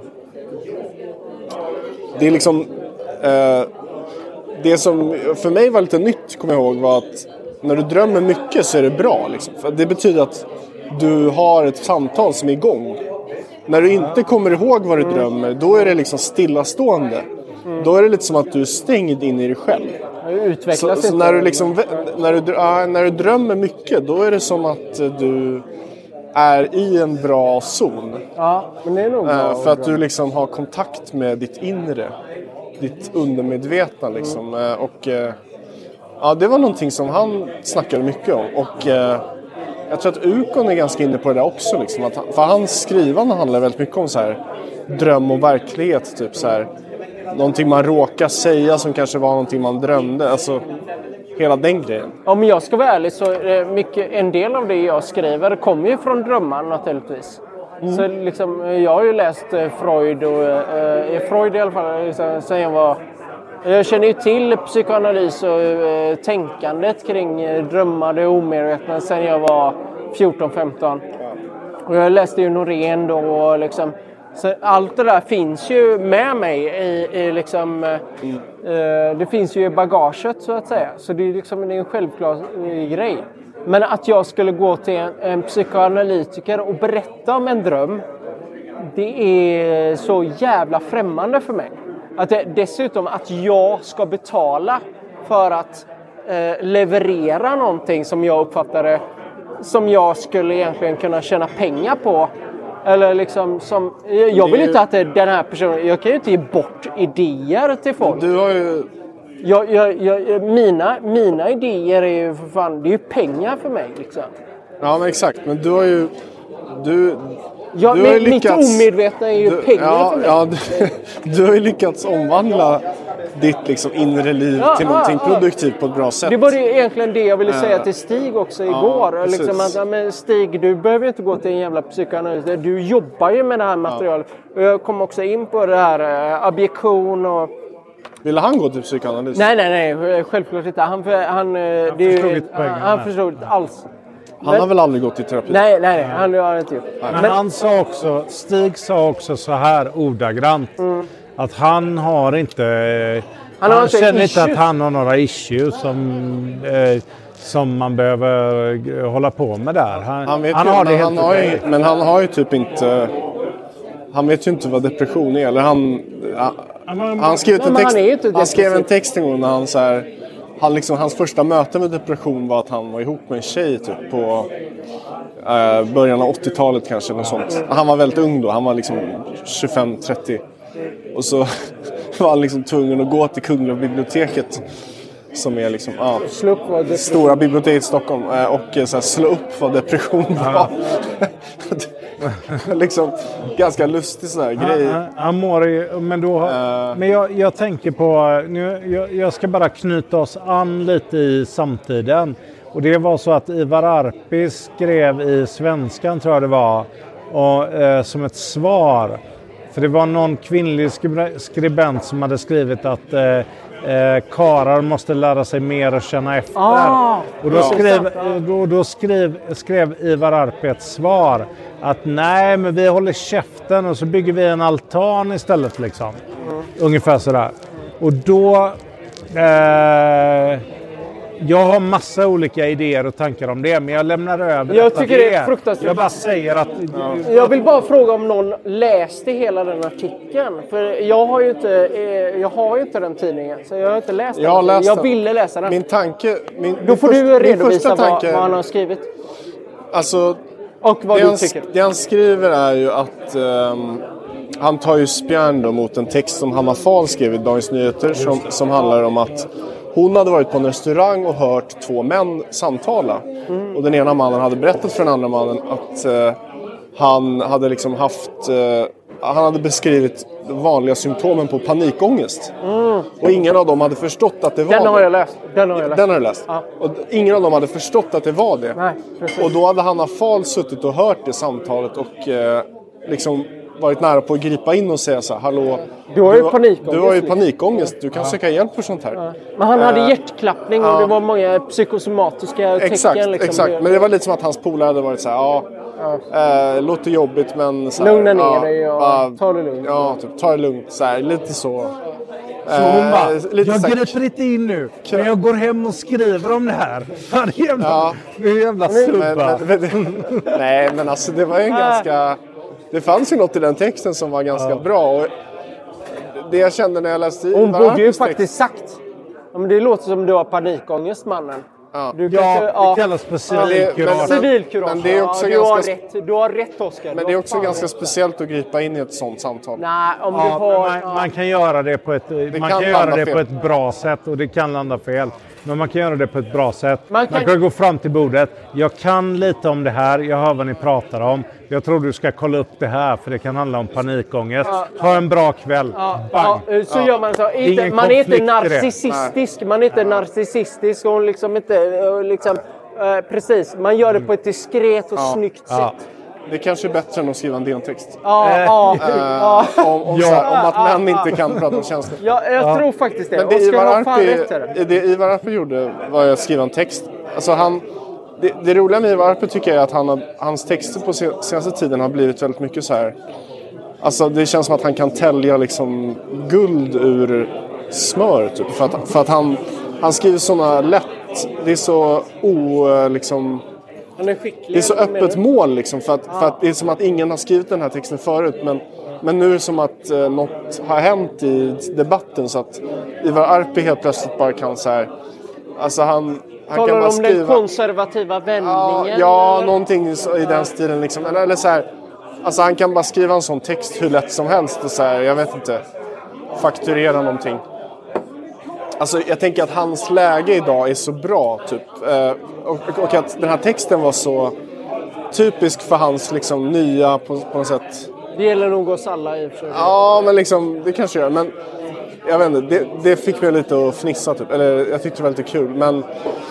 det är liksom Uh, det som för mig var lite nytt, kommer jag ihåg, var att när du drömmer mycket så är det bra. Liksom. För det betyder att du har ett samtal som är igång. När du inte kommer ihåg vad du mm. drömmer, då är det liksom stillastående. Mm. Då är det lite som att du är stängd in i dig själv. Utvecklas så, så när, du liksom, när, du, äh, när du drömmer mycket, då är det som att du är i en bra zon. Ja, men det är nog bra. Äh, för att du liksom har kontakt med ditt inre. Ditt undermedvetna liksom. Mm. Och äh, ja, det var någonting som han snackade mycket om. Och äh, jag tror att Ukon är ganska inne på det där också. Liksom. Att, för hans skrivande handlar väldigt mycket om så här, dröm och verklighet. Typ så här, någonting man råkar säga som kanske var någonting man drömde. Alltså hela den grejen. Om jag ska vara ärlig så är mycket, en del av det jag skriver kommer ju från drömmar naturligtvis. Mm. Så liksom, jag har ju läst Freud och eh, Freud i alla fall liksom, sen jag var... Jag känner ju till psykoanalys och eh, tänkandet kring eh, drömmar och omedvetna sen jag var fjorton femton. Och jag läste ju Norén då och liksom... Så allt det där finns ju med mig i, i liksom, mm. eh, det finns ju i bagaget så att säga. Så det är liksom det är en självklar eh, grej. Men att jag skulle gå till en, en psykoanalytiker och berätta om en dröm, det är så jävla främmande för mig. Att det, dessutom att jag ska betala för att eh, leverera någonting som jag uppfattade som jag skulle egentligen kunna tjäna pengar på. Eller liksom som, jag vill inte att den här personen, jag kan ju inte ge bort idéer till folk. Du har ju... Jag, jag, jag, mina, mina idéer är ju för fan, det är ju pengar för mig liksom. Ja men exakt, men du har ju... Du, ja, du har ju lyckats, mitt omedvetna är ju du, pengar ja, för mig. Ja, du, du har ju lyckats omvandla ditt liksom inre liv ja, till ja, någonting ja. produktivt på ett bra sätt. Det var det egentligen det jag ville säga till Stig också igår. Ja, liksom att, ja, men Stig, du behöver inte gå till en jävla psykoanalys. Du jobbar ju med det här materialet. Ja. Och jag kom också in på det här äh, objektion och... Ville han gå till psykoanalys? Nej, nej, nej. Självklart inte. Han, han, han, det förstod, ju, han, han förstod inte alls. Han men, har väl aldrig gått i terapi? Nej, nej, nej. Han har inte gjort. Men, men han sa också, Stig sa också så här ordagrant. Mm. Att han har inte... Han, han känner inte att han har några issues som, eh, som man behöver hålla på med där. Han, han vet han ju, har det han har ju, men han har ju typ inte... Han vet ju inte vad depression är. Eller han, han, han, skrev en text, han, han skrev en text en gång när han så här... Han liksom, hans första möte med depression var att han var ihop med en tjej typ på eh, början av åttiotalet kanske. Något sånt. Han var väldigt ung då. Han var liksom tjugofem trettio. Och så var han liksom tvungen att gå till Kungliga biblioteket. Som är liksom ah, stora biblioteket i Stockholm. Eh, och eh, så här, slå upp vad depression var. liksom ganska lustig sån här grej. Han, han mår ju, men då uh, men jag, jag tänker på nu, jag, jag ska bara knyta oss an lite i samtiden. Och det var så att Ivar Arpi skrev i Svenskan tror jag det var och, eh, som ett svar. För det var någon kvinnlig skribent som hade skrivit att eh, Eh, karar måste lära sig mer och känna efter. Ah, och då, skrev, då, då skrev, skrev Ivar Arpi ett svar att nej, men vi håller käften och så bygger vi en altan istället liksom. Mm. Ungefär sådär. Och då eh, jag har massa olika idéer och tankar om det, men jag lämnar över. Jag tycker det är fruktansvärt. Jag bara säger att... Ja. Jag vill bara fråga om någon läste hela den artikeln. För jag har ju inte, jag har ju inte den tidningen, så jag har inte läst jag den. Läst jag den. ville läsa den. Min tanke... Min, Då får min du redovisa tanke, vad, vad han har skrivit. Alltså... Och vad det, du han, tycker. det han skriver är ju att... Um, han tar ju spjärn då mot en text som Hanna Fahl skrev i Dagens Nyheter som, som handlar om att hon hade varit på en restaurang och hört två män samtala. Mm. Och den ena mannen hade berättat för den andra mannen att uh, han hade liksom haft... Uh, han hade beskrivit vanliga symptomen på panikångest. Mm. Och ingen av dem hade förstått att det var den har det. Jag läst. Den har jag läst. Den har jag läst. Ja. Och ingen av dem hade förstått att det var det. Nej, precis. Och då hade Hanna Fahl suttit och hört det samtalet och uh, liksom... varit nära på att gripa in och säga så här, hallå, du har ju du, panikångest. Du har ju panikångest, du kan ja. söka hjälp för sånt här. Ja. Men han hade uh, hjärtklappning och ja. det var många psykosomatiska exakt, tecken. Liksom. Exakt, men det var lite som att hans polare hade varit så här, ja, ja. Uh, låter jobbigt men så här, lugna ner ja, dig och ja, ta det lugnt. Ja, typ, ta det lugnt, så här, lite så. Så hon bara, Eh, lite jag så här- griper inte in nu, men jag går hem och skriver om det här. Fan, det är jävla, Ja. det är jävla Men, subba. men, men, nej, men alltså det var ju en ganska... Det fanns ju något i den texten som var ganska bra. Och det jag kände när jag läste i Hon Ivar borde ju Arpis text- faktiskt sagt. Ja, men det låter som du har panikångest, mannen. Ja. Du Ja, kanske- det kallas för civilkurage. men- Civilkurage. men det är också ja, ganska- du, har rätt, du har rätt, Oskar. Men det är också ganska speciellt att gripa in i ett sånt samtal. Nej, om du Ja, har... man, man kan göra det på ett, man kan kan landa göra det fel. på ett bra sätt och det kan landa fel. Men man kan göra det på ett bra sätt. Man Man kan- kan, gå fram till bordet. Jag kan lite om det här. Jag hör vad ni pratar om. Jag tror du ska kolla upp det här för det kan handla om panikångest. Ha en bra kväll. Ja, Bang. ja, så gör man så. Inte, Ingen man är inte konflikt i det. narcissistisk. Man är inte narcissistisk och liksom inte... eh, Liksom, eh, precis, man gör det på ett diskret och snyggt Ja. sätt. Det kanske är bättre än att skriva en D N-text. Ja, ja, ja. Om, om, Ja. så här, om att män inte kan prata om känslor. ja, jag tror faktiskt det. Men det Oskar Ivar, har fan Arpi, rätt här. det Ivar Arpi gjorde var att skriva en text. Alltså han, det, det roliga med Ivar Arpi tycker jag är att han har, hans texter på se- senaste tiden har blivit väldigt mycket så här. Alltså det känns som att han kan tälja liksom guld ur smör typ. För att, för att han, han skriver såna lätt, det är så o, liksom, Han är skicklig. det är så eller vad öppet menar mål liksom. För att, för att det är som att ingen har skrivit den här texten förut. Men, men nu är det som att eh, något har hänt i debatten. Så att Ivar Arpi helt plötsligt bara kan så här. Alltså han, han du? kan Talar bara du om skriva. den konservativa vändningen? Ja, ja eller? någonting så- i den stilen liksom. Eller, eller så här. Alltså han kan bara skriva en sån text hur lätt som helst. Och så här, jag vet inte. Fakturera någonting. Alltså jag tänker att hans läge idag är så bra typ. Eh, och, och att den här texten var så typisk för hans liksom nya på, på något sätt. Det gäller nog oss alla i och för sig. Ja, men liksom det kanske gör. Men jag vet inte, det, det fick mig lite att fnissa typ. Eller jag tyckte det var lite kul. Men,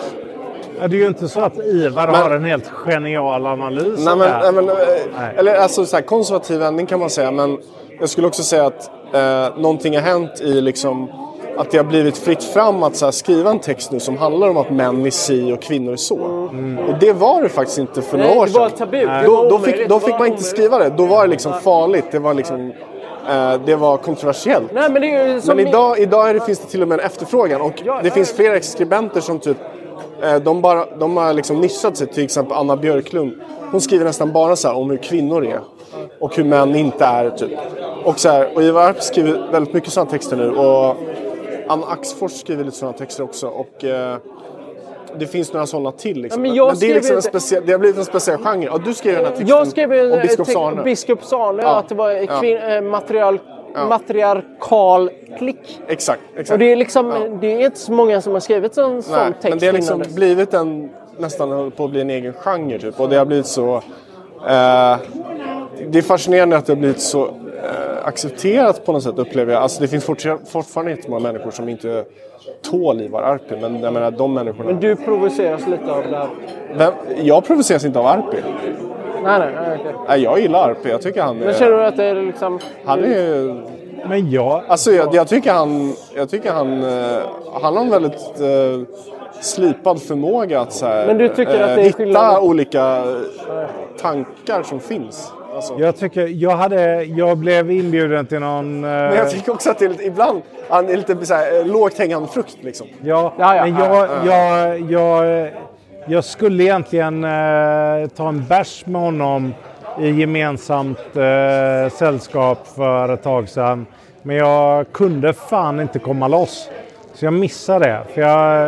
Ja, det är ju inte så att Ivar Men- har en helt genial analys nej, av men, det här. nej, men, eh, Nej. eller alltså så här, konservativ vändning kan man säga. Men jag skulle också säga att eh, någonting har hänt i liksom att det har blivit fritt fram att så här, skriva en text nu som handlar om att män är si och kvinnor är så. Och det var det faktiskt inte för några Nej, år det var sedan. tabu. Det var Då, då, omöjligt. fick, då Det fick var man inte omöjligt. skriva det. Då var det liksom farligt. Det var liksom eh, det var kontroversiellt. Nej, men det är ju som Men ni- idag, idag är det, finns det till och med en efterfrågan. Och Ja, det ja, finns ja. flera skribenter som typ eh, de, bara, de har liksom nischat sig. Till exempel Anna Björklund. Hon skriver nästan bara så här om hur kvinnor är. Och hur män inte är typ. Och, så här, och Ivar Arpi skriver väldigt mycket sådana texter nu. Och Anna Axfors skriver lite sådana texter också. Och eh, det finns några sådana till. Liksom. Ja, men jag det, är liksom skriver en inte- speciell, det har blivit en speciell genre. Ja, du skrev den här texten Jag skrev ju om Biskop text- Sarne. Biskop Sarne, Ja. att det var Ja. kvin- eh, material, Ja. matriarkal klick. Exakt, exakt. Och det är liksom, Ja. det är inte så många som har skrivit en sån Nej, text men det har liksom innan dess. blivit en, nästan håller på att bli en egen genre typ. Och det har blivit så... Eh, det är fascinerande att det har blivit så eh, accepterat på något sätt, upplever jag. Alltså det finns fortfarande, fortfarande inte många människor som inte tål Ivar Arpi. Men jag menar, de människorna... Men du provoceras lite av det här. Vem, jag provoceras inte av Arpi. Nej, nej, nej. okej. Nej, jag gillar Arpi. Jag tycker han Men känner är... du att det är liksom... Han är... Men jag... Alltså jag, jag tycker han... Jag tycker han... Eh, han har en väldigt... Eh, slipad förmåga att så här, Men du tycker att det är hitta skillnad? olika eh, tankar som finns. Alltså. Jag tycker, jag hade, jag blev inbjuden till någon... eh, Men jag tycker också att det är lite, ibland han är lite så här, eh, lågt hängande frukt liksom. Ja, Ja, ja, men ja, jag, jag, jag, jag skulle egentligen eh, ta en bärs med honom i gemensamt eh, sällskap för ett tag sedan. Men jag kunde fan inte komma loss. Så jag missade det. För jag,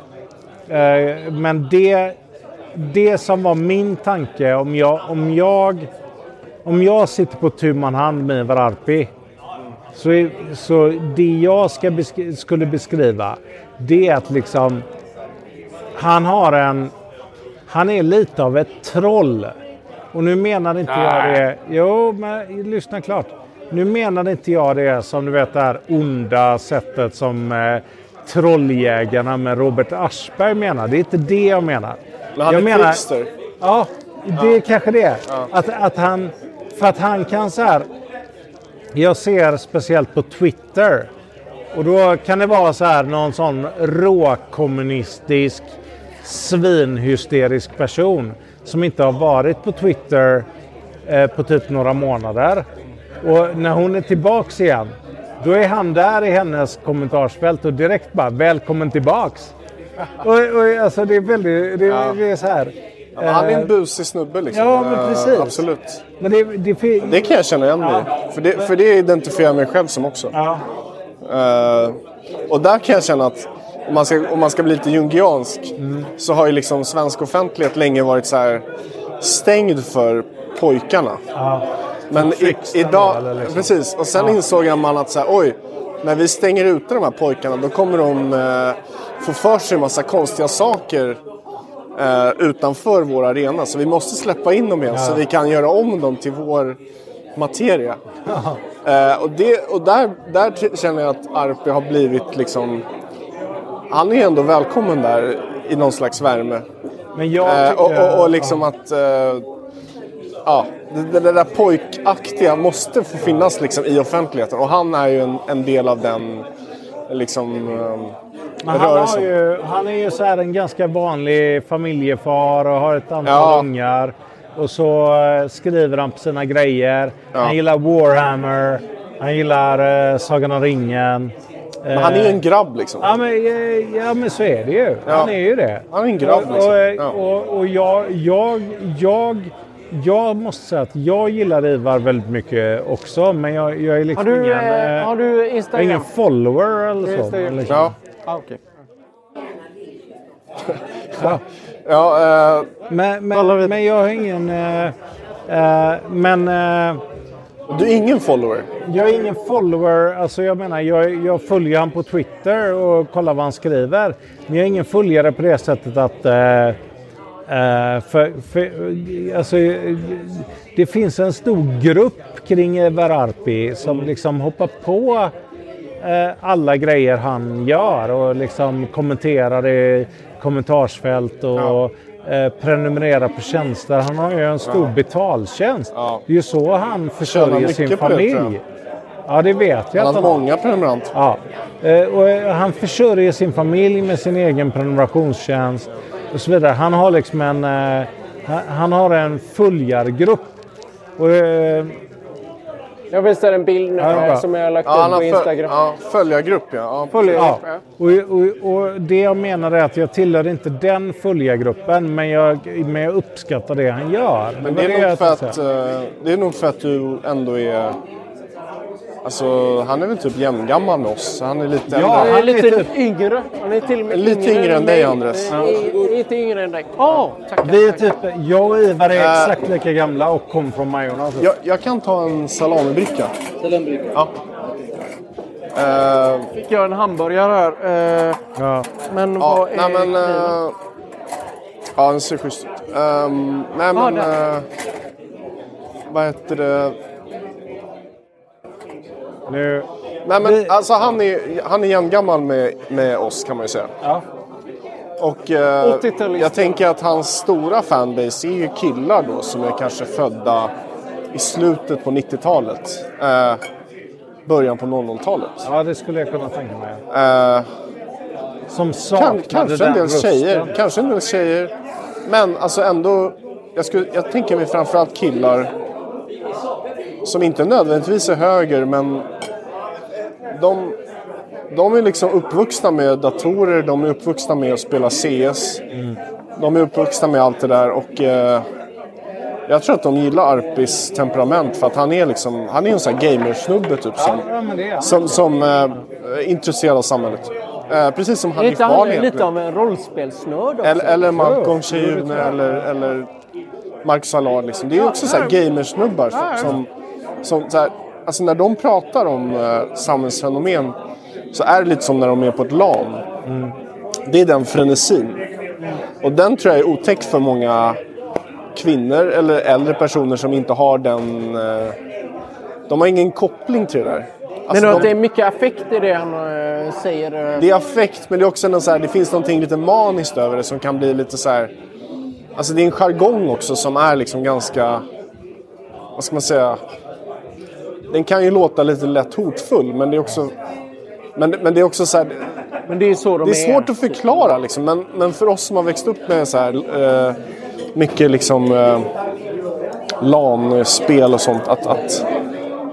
eh, men det, det som var min tanke, om jag, om jag, om jag sitter på tu man hand med Ivar Arpi, så, är- så det jag ska besk- skulle beskriva, det är att liksom han har en, han är lite av ett troll. Och nu menar inte jag det, jo men lyssna klart. Nu menar inte jag det som du vet det här onda sättet som eh, trolljägarna med Robert Aschberg menar. Det är inte det jag menar. Men han jag är menar, trickster. ja, det är kanske det. Att, att han, för att han kan så här, jag ser speciellt på Twitter. Och då kan det vara så här någon sån råkommunistisk svinhysterisk person som inte har varit på Twitter eh, på typ några månader. Och när hon är tillbaks igen, Då är han där i hennes kommentarsfält och direkt bara välkommen tillbaks. och, och alltså det är väldigt, det, ja. det är så här. Ja, han är en busig snubbe liksom. Ja, men precis. Uh, absolut. Men det, det, det kan jag känna igen mig ja. för, det, för det identifierar mig själv som också. Ja. Uh, och där kan jag känna att om man ska, om man ska bli lite jungiansk mm. så har ju liksom svensk offentlighet länge varit så här stängd för pojkarna. Ja. Men i, idag, liksom. Precis, och sen ja. insåg man att så här, oj, när vi stänger ute de här pojkarna då kommer de uh, få för sig en massa konstiga saker Uh, utanför vår arena. Så vi måste släppa in dem igen ja. så vi kan göra om dem till vår materia. Ja. Uh, och det, och där, där känner jag att Arpi har blivit liksom... Han är ändå välkommen där i någon slags värme. Men jag uh, och, och, och liksom ja. att... Uh, ja, det, det där pojkaktiga måste få finnas liksom i offentligheten. Och han är ju en, en del av den liksom... Um, Men han, har ju, han är ju så här en ganska vanlig familjefar och har ett antal ja. ungar. Och så skriver han på sina grejer. Ja. Han gillar Warhammer. Han gillar uh, Sagan om ringen. Men han är ju en grabb liksom. Ja men, ja, men så är det ju. Ja. Han är ju det. Han är en grabb liksom. Och, ja. och, och jag, jag, jag, jag måste säga att jag gillar Ivar väldigt mycket också. Men jag, jag är liksom har du, ingen, äh, har du Instagram? ingen follower eller så. Eller så. Ja. Ah, okej. ja. ja uh, men, men, men jag har ingen... Uh, uh, men... Uh, du är ingen follower? Jag är ingen follower. Alltså jag menar, jag, jag följer han på Twitter och kollar vad han skriver. Men jag är ingen följare på det sättet att... Uh, uh, för, för, alltså, det finns en stor grupp kring Ivar Arpi som liksom hoppar på... alla grejer han gör och liksom kommenterar i kommentarsfält och ja. eh, prenumererar på tjänster. Han har ju en stor ja. betaltjänst. Ja. Det är ju så han försörjer sin familj. Det, ja, det vet jag. Han har många prenumeranter. Ja. Eh, och han försörjer sin familj med sin egen prenumerationstjänst och så vidare. Han har liksom en eh, han har en följargrupp och eh, jag visar en bild nu ja, som jag har lagt ja, upp på Instagram. Ja, följargrupp ja. ja. Följargrupp, ja. Och, och, och det jag menar är att jag tillhör inte den följargruppen, men jag, men jag uppskattar det han gör. Men det, det, är, nog för att, uh, det är nog för att du ändå är... Alltså, han är väl typ jämngammal med oss. Han är lite, ja, han är lite typ yngre. Han är till och med lite yngre, yngre än dig, Andres. Ja. Lite yngre än dig. Åh, oh, tack. Vi är typ, jag och Ivar är uh, exakt lika gamla och kom från Majorna. Alltså. Jag, jag kan ta en salamibricka. Salamibricka? Ja. Uh, Fick jag en hamburgare här. Uh, ja. Men ja, vad är... Nej, men... Uh, ja, den ser schysst ut. Um, nej, men... Uh, vad heter det... Nu. Nej men alltså han är han är jämngammal med med oss kan man ju säga. Ja. Och eh, jag tänker att hans stora fanbase är ju killar då som är kanske födda i slutet på nittiotalet. Eh, början på noll noll-talet. Ja, det skulle jag kunna tänka mig. Eh, som saknade kan, kanske en del rösten. tjejer, kanske en del tjejer. Men alltså ändå jag skulle jag tänker mig framförallt killar som inte nödvändigtvis är höger, men de, de är liksom uppvuxna med datorer, de är uppvuxna med att spela C S. Mm. De är uppvuxna med allt det där och eh, jag tror att de gillar Arpis temperament för att han är liksom, han är en sån här gamersnubbe typ som, ja, som, som eh, är intresserad av samhället. Eh, precis som Hanif Bali egentligen. Lite av en rollspelsnörd också. Eller, eller Malcolm Tjune eller, eller Mark Salard liksom. Det är också så här gamersnubbar som, som Som, så här, alltså när de pratar om uh, samhällsfenomen så är det lite som när de är på ett LAN. Mm. Det är den frenesin. Mm. Och den tror jag är otäckt för många kvinnor eller äldre personer som inte har den... Uh, de har ingen koppling till det där. Alltså men då, de, att det är mycket affekt i det han uh, säger? Uh... Det är affekt, men det är också en, så här, det finns någonting lite maniskt över det som kan bli lite så här... Alltså det är en jargong också som är liksom ganska... Vad ska man säga... Den kan ju låta lite lätt hotfull, men det är också men, men det är också så här, men det är så de det är svårt är. att förklara liksom, men, men för oss som har växt upp med så här eh, mycket liksom eh, LAN-spel och sånt att, att,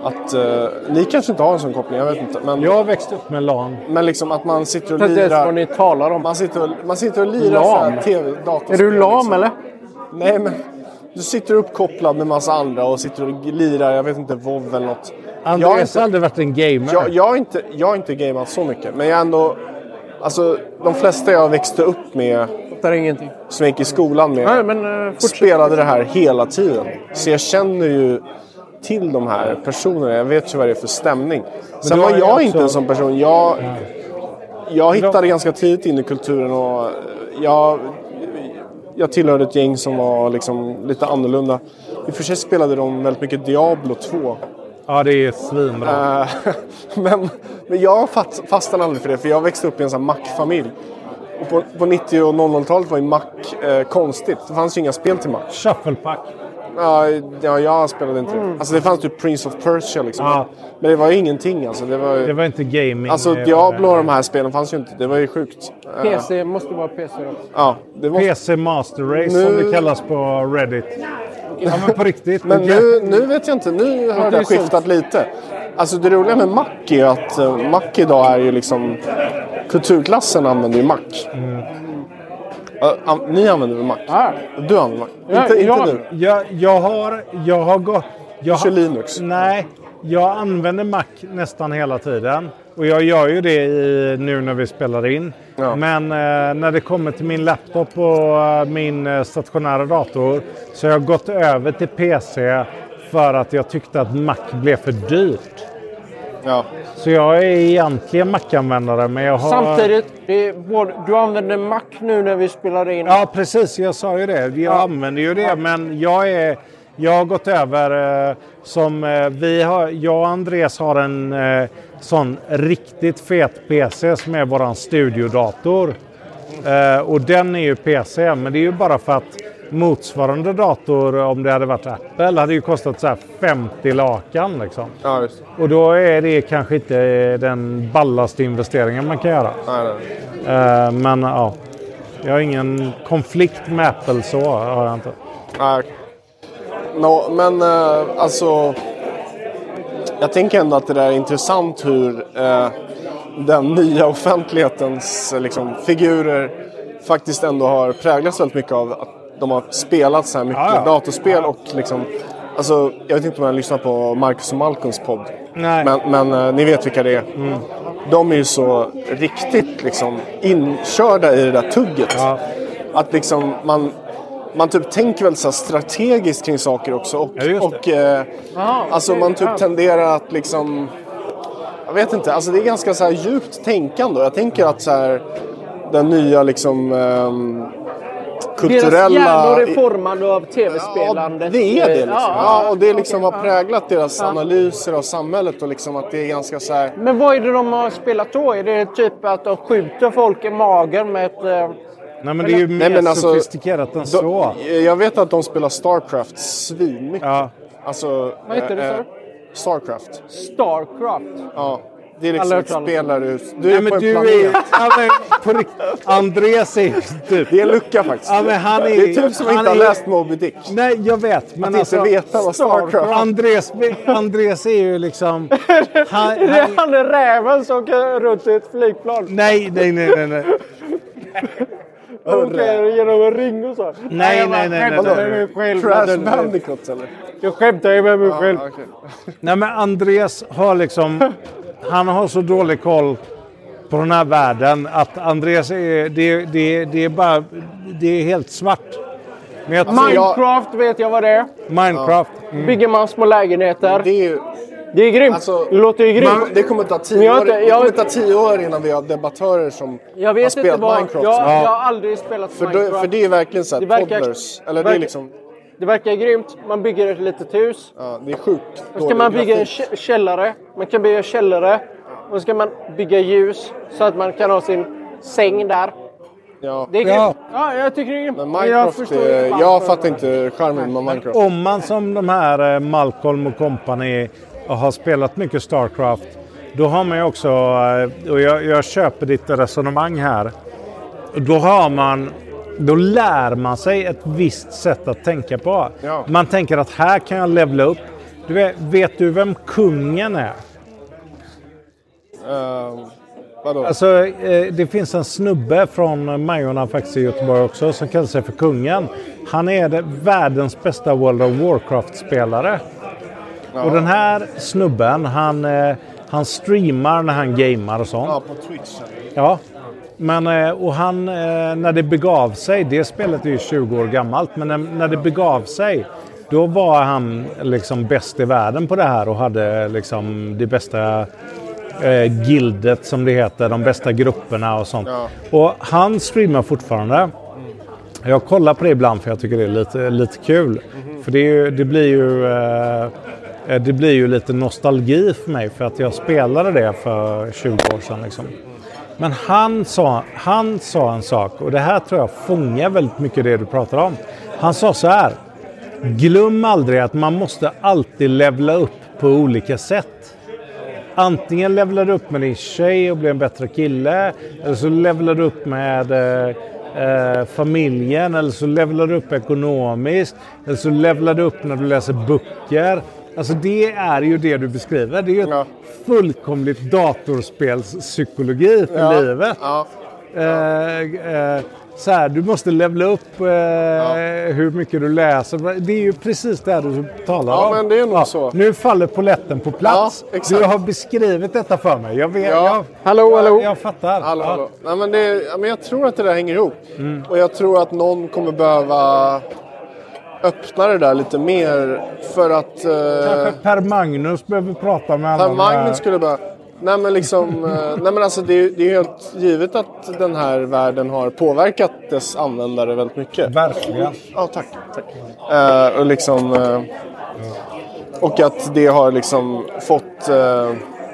att uh, ni kanske inte har en sån koppling, jag vet inte. Men, jag har växt upp med LAN. Men liksom att man sitter och lirar. Det är vad ni talar om. Man sitter och, man sitter och lirar så här tv-datorspel. Är du lam liksom. eller? Nej, men du sitter uppkopplad med massa andra och sitter och lirar, jag vet inte, WoW eller något. Andreas har aldrig varit en gamer. Jag, jag, har inte, jag har inte gameat så mycket, men jag ändå... Alltså, de flesta jag växte upp med, det är ingenting. som jag gick i skolan med, Nej, men, uh, spelade det här hela tiden. Så jag känner ju till de här personerna, jag vet ju vad det är för stämning. Sen var jag också... inte en sån person. Jag, jag hittade ganska tidigt in i kulturen och jag... Jag tillhörde ett gäng som var liksom lite annorlunda. I och för sig spelade de väldigt mycket Diablo två. Ja, det är svinbra. Uh, men, men jag fast, fastnade aldrig för det, för jag växte upp i en sån här Mac-familj. Och på, på nittio- och noll noll-talet var ju Mac eh, konstigt. Det fanns ju inga spel till Mac. Shufflepack. Uh, ja, jag spelade inte mm. Alltså det fanns typ Prince of Persia liksom. Ja. Men det var ju ingenting alltså. Det var, det var inte gaming. Alltså Diablo och de här spelen fanns ju inte. Det var ju sjukt. P C, uh, måste vara P C då. Ja, det var... P C Master Race nu... som det kallas på Reddit. Ja, men på riktigt. Men nu, nu vet jag inte. Nu har det skiftat lite. Alltså det roliga med Mac är att uh, Mac idag är ju liksom... Kulturklassen använder ju Mac. Mm. Uh, um, ni använder väl Mac? Ah. Du använder Mac? Ja, inte jag, inte du? Jag, jag har... Jag har gått... Jag kör har, Linux? Nej, jag använder Mac nästan hela tiden. Och jag gör ju det i, nu när vi spelar in. Ja. Men eh, när det kommer till min laptop och eh, min eh, stationära dator så har jag gått över till P C för att jag tyckte att Mac blev för dyrt. Ja. Så jag är egentligen Mac-användare, men jag har... Samtidigt, det är både, du använder Mac nu när vi spelar in. Ja, precis. Jag sa ju det. Jag ja. använder ju det, ja. men jag är... Jag har gått över eh, som eh, vi har, jag och Andreas har en eh, sån riktigt fet P C som är våran studiodator. Eh, och den är ju P C, men det är ju bara för att motsvarande dator, om det hade varit Apple, hade ju kostat så här femtio lakan liksom. Ja, just. Och då är det kanske inte den ballaste investeringen man kan göra. Nej, nej. Eh, men ja, jag har ingen konflikt med Apple, så har jag inte. Nej. No, men uh, alltså jag tänker ändå att det där är intressant hur uh, den nya offentlighetens liksom, figurer faktiskt ändå har präglats väldigt mycket av att de har spelat så här mycket ja, ja. datorspel och liksom, alltså jag vet inte om jag lyssnar på Marcus och Malcolms podd. Nej. Men, men uh, ni vet vilka det är. Mm. De är ju så riktigt liksom inkörda i det där tugget. Ja. Att liksom man Man typ tänker väl så strategiskt kring saker också. Och, ja, och eh, Aha, alltså man typ tenderar att liksom... Jag vet inte, alltså det är ganska så här djupt tänkande. Jag tänker att så här, den nya liksom... Um, kulturella... Deras hjärnor är formade av tv-spelandet. Ja, det är det liksom. Ja, ja, och det liksom har präglat deras ja. analyser av samhället. Och liksom att det är ganska så här... Men vad är det de har spelat då? Är det typ att de skjuter folk i magen med ett... Eh... Nej, men det är ju mer Nej, alltså, sofistikerat än så. De, jag vet att de spelar Starcraft svinmycket. Ja. Alltså, vad heter det, äh, Starcraft. Starcraft? Ja. Det är liksom ett spelare. Du är Nej, på en du planet. Är, ja, men, på riktigt, Andreas är typ... Det är en lucka faktiskt. Ja, men han är, det är typ som inte har är, läst Moby Dick. Nej, jag vet. Men att alltså, inte veta vad Starcraft... Andreas, Andreas är ju liksom... Han, det är han är räven som åker runt i ett flygplan. Nej, nej, nej, nej. nej. Okej, genom en ring och så. Nej, nej, nej. nej, nej, nej. Crash Bandicoot eller? Jag skämtar ju med mig själv. Ah, okay. Nej, men Andreas har liksom... Han har så dålig koll på den här världen att Andreas är... Det, det, det är bara... Det är helt svart. Men jag, Minecraft jag, vet jag vad det är. Minecraft. Mm. Bygger man små lägenheter. Det är ju... Det är grymt. Alltså, det låter ju grymt. Man, det kommer ta tio jag, år, jag, det kommer ta tio år innan vi har debattörer som jag vet har spelat inte vad, Minecraft. Jag, ja. jag har aldrig spelat för Minecraft. Då, för det är verkligen så här det verkar, toddlers. Eller verkar, det är liksom... Det verkar grymt. Man bygger ett litet hus. Ja, det är sjukt. Då ska man bygga en källare. Man kan bygga källare. Och så ska man bygga ljus så att man kan ha sin säng där. Ja. Det är ja. ja, jag tycker det är grymt. Men Minecraft, jag, är, jag fattar inte charmen med Minecraft. Om man som de här Malcolm och company har spelat mycket Starcraft, då har man ju också, och jag, jag köper ditt resonemang här, då har man, då lär man sig ett visst sätt att tänka på. Ja. Man tänker att här kan jag levla upp, Du vet, vet du vem kungen är? Uh, vadå? Alltså, eh, det finns en snubbe från Majorna faktiskt i Göteborg också som kallar sig för kungen. Han är det, världens bästa World of Warcraft-spelare. Ja. Och den här snubben, han, eh, han streamar när han gamer och sånt. Ja, på Twitch. Ja, men eh, och han, eh, när det begav sig, det spelet är ju tjugo år gammalt, men när, när det begav sig, då var han liksom bäst i världen på det här och hade liksom det bästa eh, gildet som det heter, de bästa grupperna och sånt. Ja. Och han streamar fortfarande. Mm. Jag kollar på det ibland för jag tycker det är lite, lite kul. Mm. För det, är ju, det blir ju... Eh, Det blir ju lite nostalgi för mig för att jag spelade det för tjugo år sedan. Liksom. Men han sa, han sa en sak, och det här tror jag fångar väldigt mycket det du pratar om. Han sa så här: glöm aldrig att man måste alltid levla upp på olika sätt. Antingen levlar du upp med din tjej och blir en bättre kille, eller så levlar du upp med eh, familjen, eller så levlar du upp ekonomiskt, eller så levlar du upp när du läser böcker. Alltså det är ju det du beskriver. Det är ju ett ja. fullkomligt datorspelspsykologi för ja. livet. Ja. Eh, eh, så här, du måste levla upp eh, ja. hur mycket du läser. Det är ju precis det du talar ja, om. Men det är nog ja. så. Nu faller polletten på plats. Ja, du har beskrivit detta för mig. Jag vet, ja. jag, hallå, hallå. Jag, jag fattar. Hallå, ja. hallå. Nej, men, det, men jag tror att det där hänger ihop. Mm. Och jag tror att någon kommer behöva öppna det där lite mer för att... Uh, Kanske Per Magnus behöver prata med alla. Per Magnus skulle bara... Nej men liksom... uh, nej men alltså det, det är helt givet att den här världen har påverkat dess användare väldigt mycket. Verkligen. Ja, tack. tack. Uh, och liksom... Uh, ja. Och att det har liksom fått... Uh,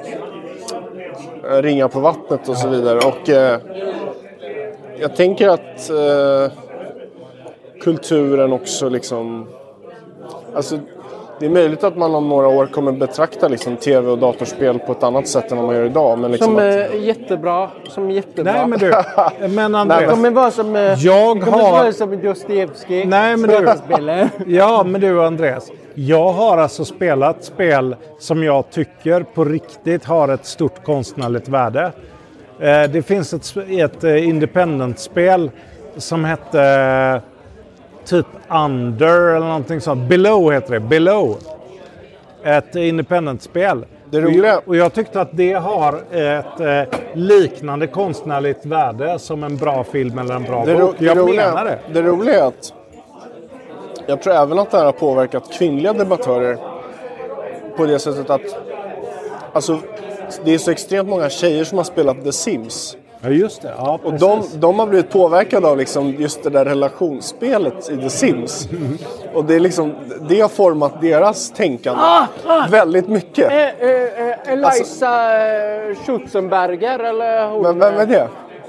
ringa på vattnet och så vidare. Och uh, jag tänker att... Uh, kulturen också liksom... Alltså, det är möjligt att man om några år kommer betrakta liksom tv och datorspel på ett annat sätt än vad man gör idag. Men liksom som är att... jättebra. Som jättebra. Nej men du, men Andreas... Det kommer vara som... Jag kommer har... vara som Dostojevskij. Nej men du... ja men du Andreas. Jag har alltså spelat spel som jag tycker på riktigt har ett stort konstnärligt värde. Det finns ett, ett independent-spel som hette... typ Under eller någonting sånt. Below heter det. Below. Ett independent-spel. Det roliga. Och jag tyckte att det har ett eh, liknande konstnärligt värde som en bra film eller en bra det bok. Det jag roliga, menar det. Det roliga är att jag tror även att det här har påverkat kvinnliga debattörer på det sättet att alltså, det är så extremt många tjejer som har spelat The Sims. Ja, just det. Ja, och de, de har blivit påverkade av liksom just det där relationsspelet i The Sims. Mm. Och det, är liksom, det har format deras tänkande ah, ah. väldigt mycket. Eh, eh, Eliza alltså, Schutzenberger eller hon? Men vem är det?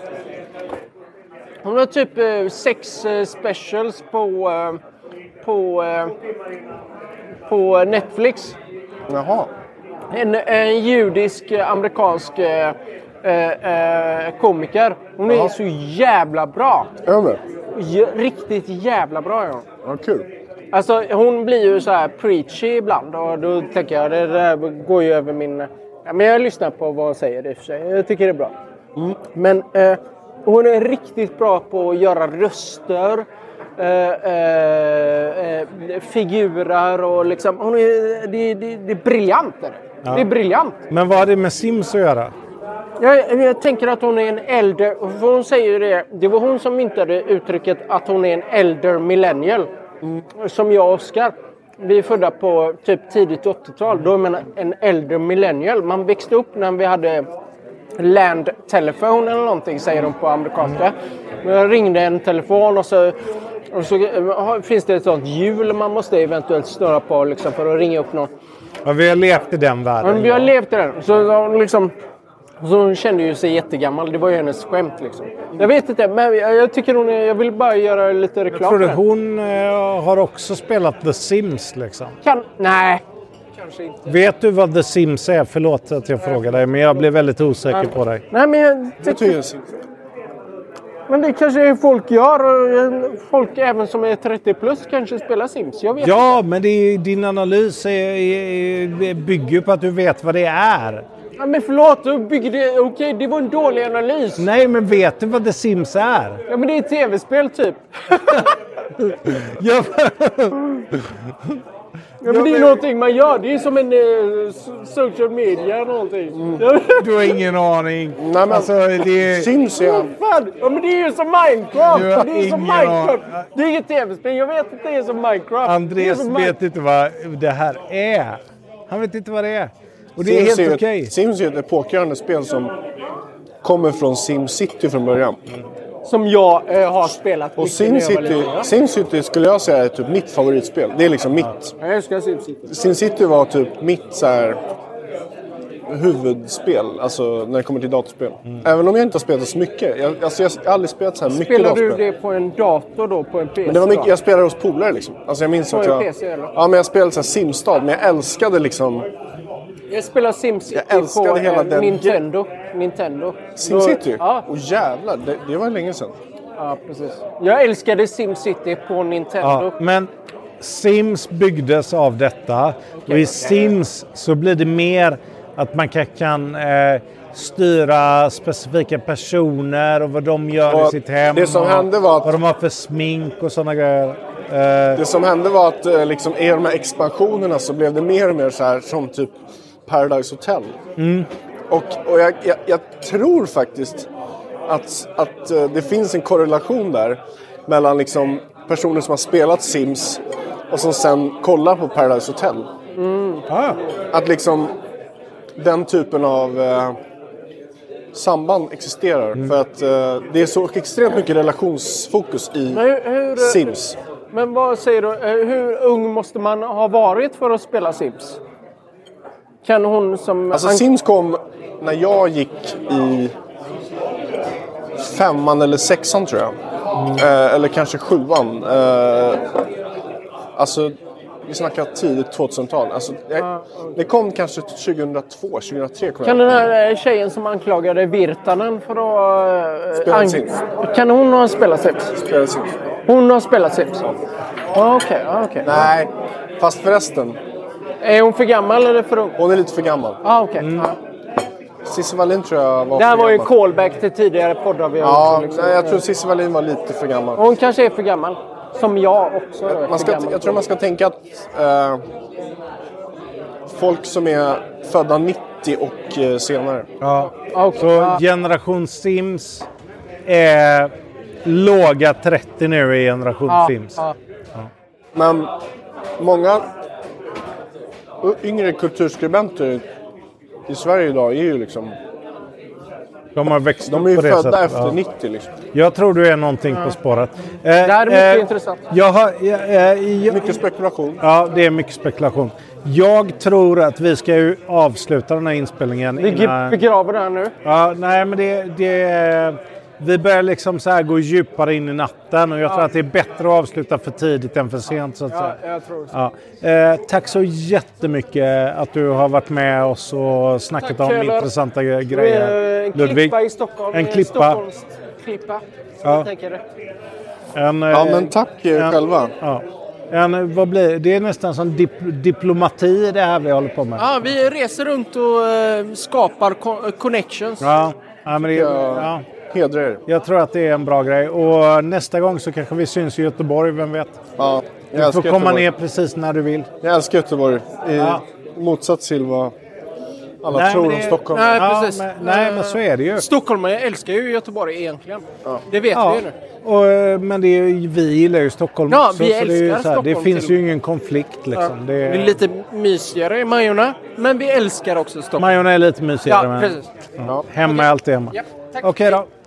Hon har typ eh, sex eh, specials på, eh, på, eh, på Netflix. Jaha. En, en judisk eh, amerikansk... Eh, Eh, eh, komiker. Hon är Aha. så jävla bra. Ja, J- riktigt jävla bra. Ja. Ja, kul. Alltså hon blir ju så här preachy ibland och då tänker jag det där går ju över min... Ja, men jag lyssnar på vad hon säger i och för sig. Jag tycker det är bra. Mm. Men eh, hon är riktigt bra på att göra röster. Eh, eh, eh, figurer och liksom hon är, det, det, det är briljant. Är det? Ja. Det är briljant. Men vad har det med Sims att göra? Jag, jag tänker att hon är en äldre... För hon säger ju det. Det var hon som myntade uttrycket att hon är en äldre millennial. Mm. Som jag och Oskar. Vi är födda på typ tidigt åttiotal. Då är man en äldre millennial. Man växte upp när vi hade land telephone eller någonting, säger de på amerikanska. Jag ringde en telefon och så, och så finns det ett sånt hjul man måste eventuellt snurra på liksom, för att ringa upp någon. Ja, vi har levt i den världen. Men vi har levt i den. Så liksom... Så hon kände ju sig jättegammal. Det var ju hennes skämt liksom. Jag vet inte, men jag, jag tycker hon är, jag vill bara göra lite reklam. Jag tror att hon eh, har också spelat The Sims liksom. Kan, nej. Kanske inte. Vet du vad The Sims är? Förlåt att jag frågar dig, men jag blev väldigt osäker nej. på dig. Nej, men jag tycker... Men det kanske folk gör. Folk även som är trettio plus kanske spelar Sims. Jag vet Ja, inte. men det är, din analys är, är, bygger på att du vet vad det är. Ja, men förlåt, du byggde... Okej, okay, det var en dålig analys. Nej, men vet du vad The Sims är? Ja, men det är ett tv-spel typ. ja, Ja, men det är någonting man gör. Det är som en eh, social media eller någonting. Mm. Du har ingen aning. Nej, men alltså, det är... Sims är... Fan. Ja, men det är ju som Minecraft. Du har Det är som ingen Minecraft. aning. Det är inget tv-spel. Jag vet att det är som Minecraft. Andreas som vet Min- inte vad det här är. Han vet inte vad det är. Och det är Sims helt är okej. ett, Sims är ett epokgörande spel som kommer från SimCity från början. Som jag eh, har spelat Och mycket när jag var SimCity, liten, ja. SimCity skulle jag säga är typ mitt favoritspel. Det är liksom mitt. Jag älskar SimCity. SimCity var typ mitt så här huvudspel, alltså när det kommer till datorspel. Mm. Även om jag inte har spelat så mycket. Jag, alltså jag har aldrig spelat så här mycket Spelar datorspel. du det på en dator då? På en P C? Men det var mycket, då? jag spelade hos polare liksom. Alltså jag minns På att en jag... P C eller? Ja, men jag spelade så här Simstad, men jag älskade liksom... Jag spelar SimCity Jag älskade på hela eh, den- Nintendo. Nintendo. SimCity? Då, ja. Och jävlar, det, det var länge sedan. ja, precis. Jag älskade SimCity på Nintendo. Ja, men Sims byggdes av detta. Och i Sims så blir det mer att man kan, kan eh, styra specifika personer och vad de gör Och i sitt hem. det som och hände var att- vad de har för smink och sådana grejer. Eh, Det som hände var att eh, liksom, i de här expansionerna så blev det mer och mer så här som typ Paradise Hotel. mm. Och, och jag, jag, jag tror faktiskt att, att eh, det finns en korrelation där mellan liksom, personer som har spelat Sims och som sen kollar på Paradise Hotel. Mm. Ah. Att liksom den typen av eh, samband existerar. Mm. För att eh, det är så extremt mycket relationsfokus i Men hur, hur, Sims. Men vad säger du? Eh, Hur ung måste man ha varit för att spela Sims? Kan hon som... Alltså an- Sims kom när jag gick i femman eller sexan tror jag. Eh, eller kanske sjuan. Eh, alltså vi snackar tidigt tvåtusental. Alltså, jag, det kom kanske tjugohundratvå, tjugohundratre kommer Kan jag. den här eh, tjejen som anklagade Virtanen för att... eh, Spela an- Sims. Kan hon ha spelat Sims? Spelade Sims. Hon har spelat Sims? Ja, okej. ja, okej. Nej, fast förresten. Är hon för gammal eller för ung? Hon är lite för gammal. Ja, okej. Ja. Cissi Wallin tror jag var Det här för var ju gammal. callback till tidigare poddar vi har Ja, gjort, liksom. nej, jag tror Cissi Wallin var lite för gammal. Hon kanske är för gammal. Som jag också är Man för ska, gammal. jag tror man ska tänka att eh, folk som är födda nittio och eh, senare. Ja. Okej. Så Ja. generation Sims är låga trettio nu i generation Ja, Sims. ja. Men många yngre kulturskribenter i Sverige idag är ju liksom... De har växt De upp är ju på det födda sättet. efter Ja. nittio liksom. Jag tror du är någonting på spåret. Eh, Det här är mycket intressant. Jag har, jag, eh, jag, Mycket spekulation. Ja, det är mycket spekulation. Jag tror att vi ska ju avsluta den här inspelningen Vi innan... begraver det här nu. Ja, nej, men det... det vi börjar liksom så här gå djupare in i natten och jag tror att det är bättre att avsluta för tidigt än för sent. Så att säga. Ja, jag tror så. Ja. Eh, tack så jättemycket att du har varit med oss och snackat Tack, om Köhler. intressanta Eh, grejer. En Ludvig. klippa i Stockholm. En eh, klippa. Stockholms klippa. Så Ja. jag tänker det. En, eh, Ja, men tack eh, en- själva. Ja. En, vad blir, det är nästan som dip, diplomati det här vi håller på med. Ja, vi reser runt och eh, skapar co- connections. Ja, ja, men det, Ja. ja. Hedra er. Jag tror att det är en bra grej. Och nästa gång så kanske vi syns i Göteborg, vem vet? Ja, jag Du älskar får komma Göteborg. ner precis när du vill. Jag älskar Göteborg. I Ja. motsats till vad alla Nej, tror men om det- Stockholm. Nej, Ja, precis. men, nej, men så är det ju. Stockholmare älskar ju Göteborg egentligen. Det vet Ja, vi ju nu. och, eh, men det är, ju- vi gillar ju Stockholm Ja, också, vi så det, är ju älskar så här, det Stockholm finns till- ju ingen konflikt liksom. Det Det är är, lite mysigare i Majorna, men vi älskar också Stockholm. Majorna är lite mysigare, Ja, men precis. Ja. hemma är alltid hemma. Ja, tack. Okej då.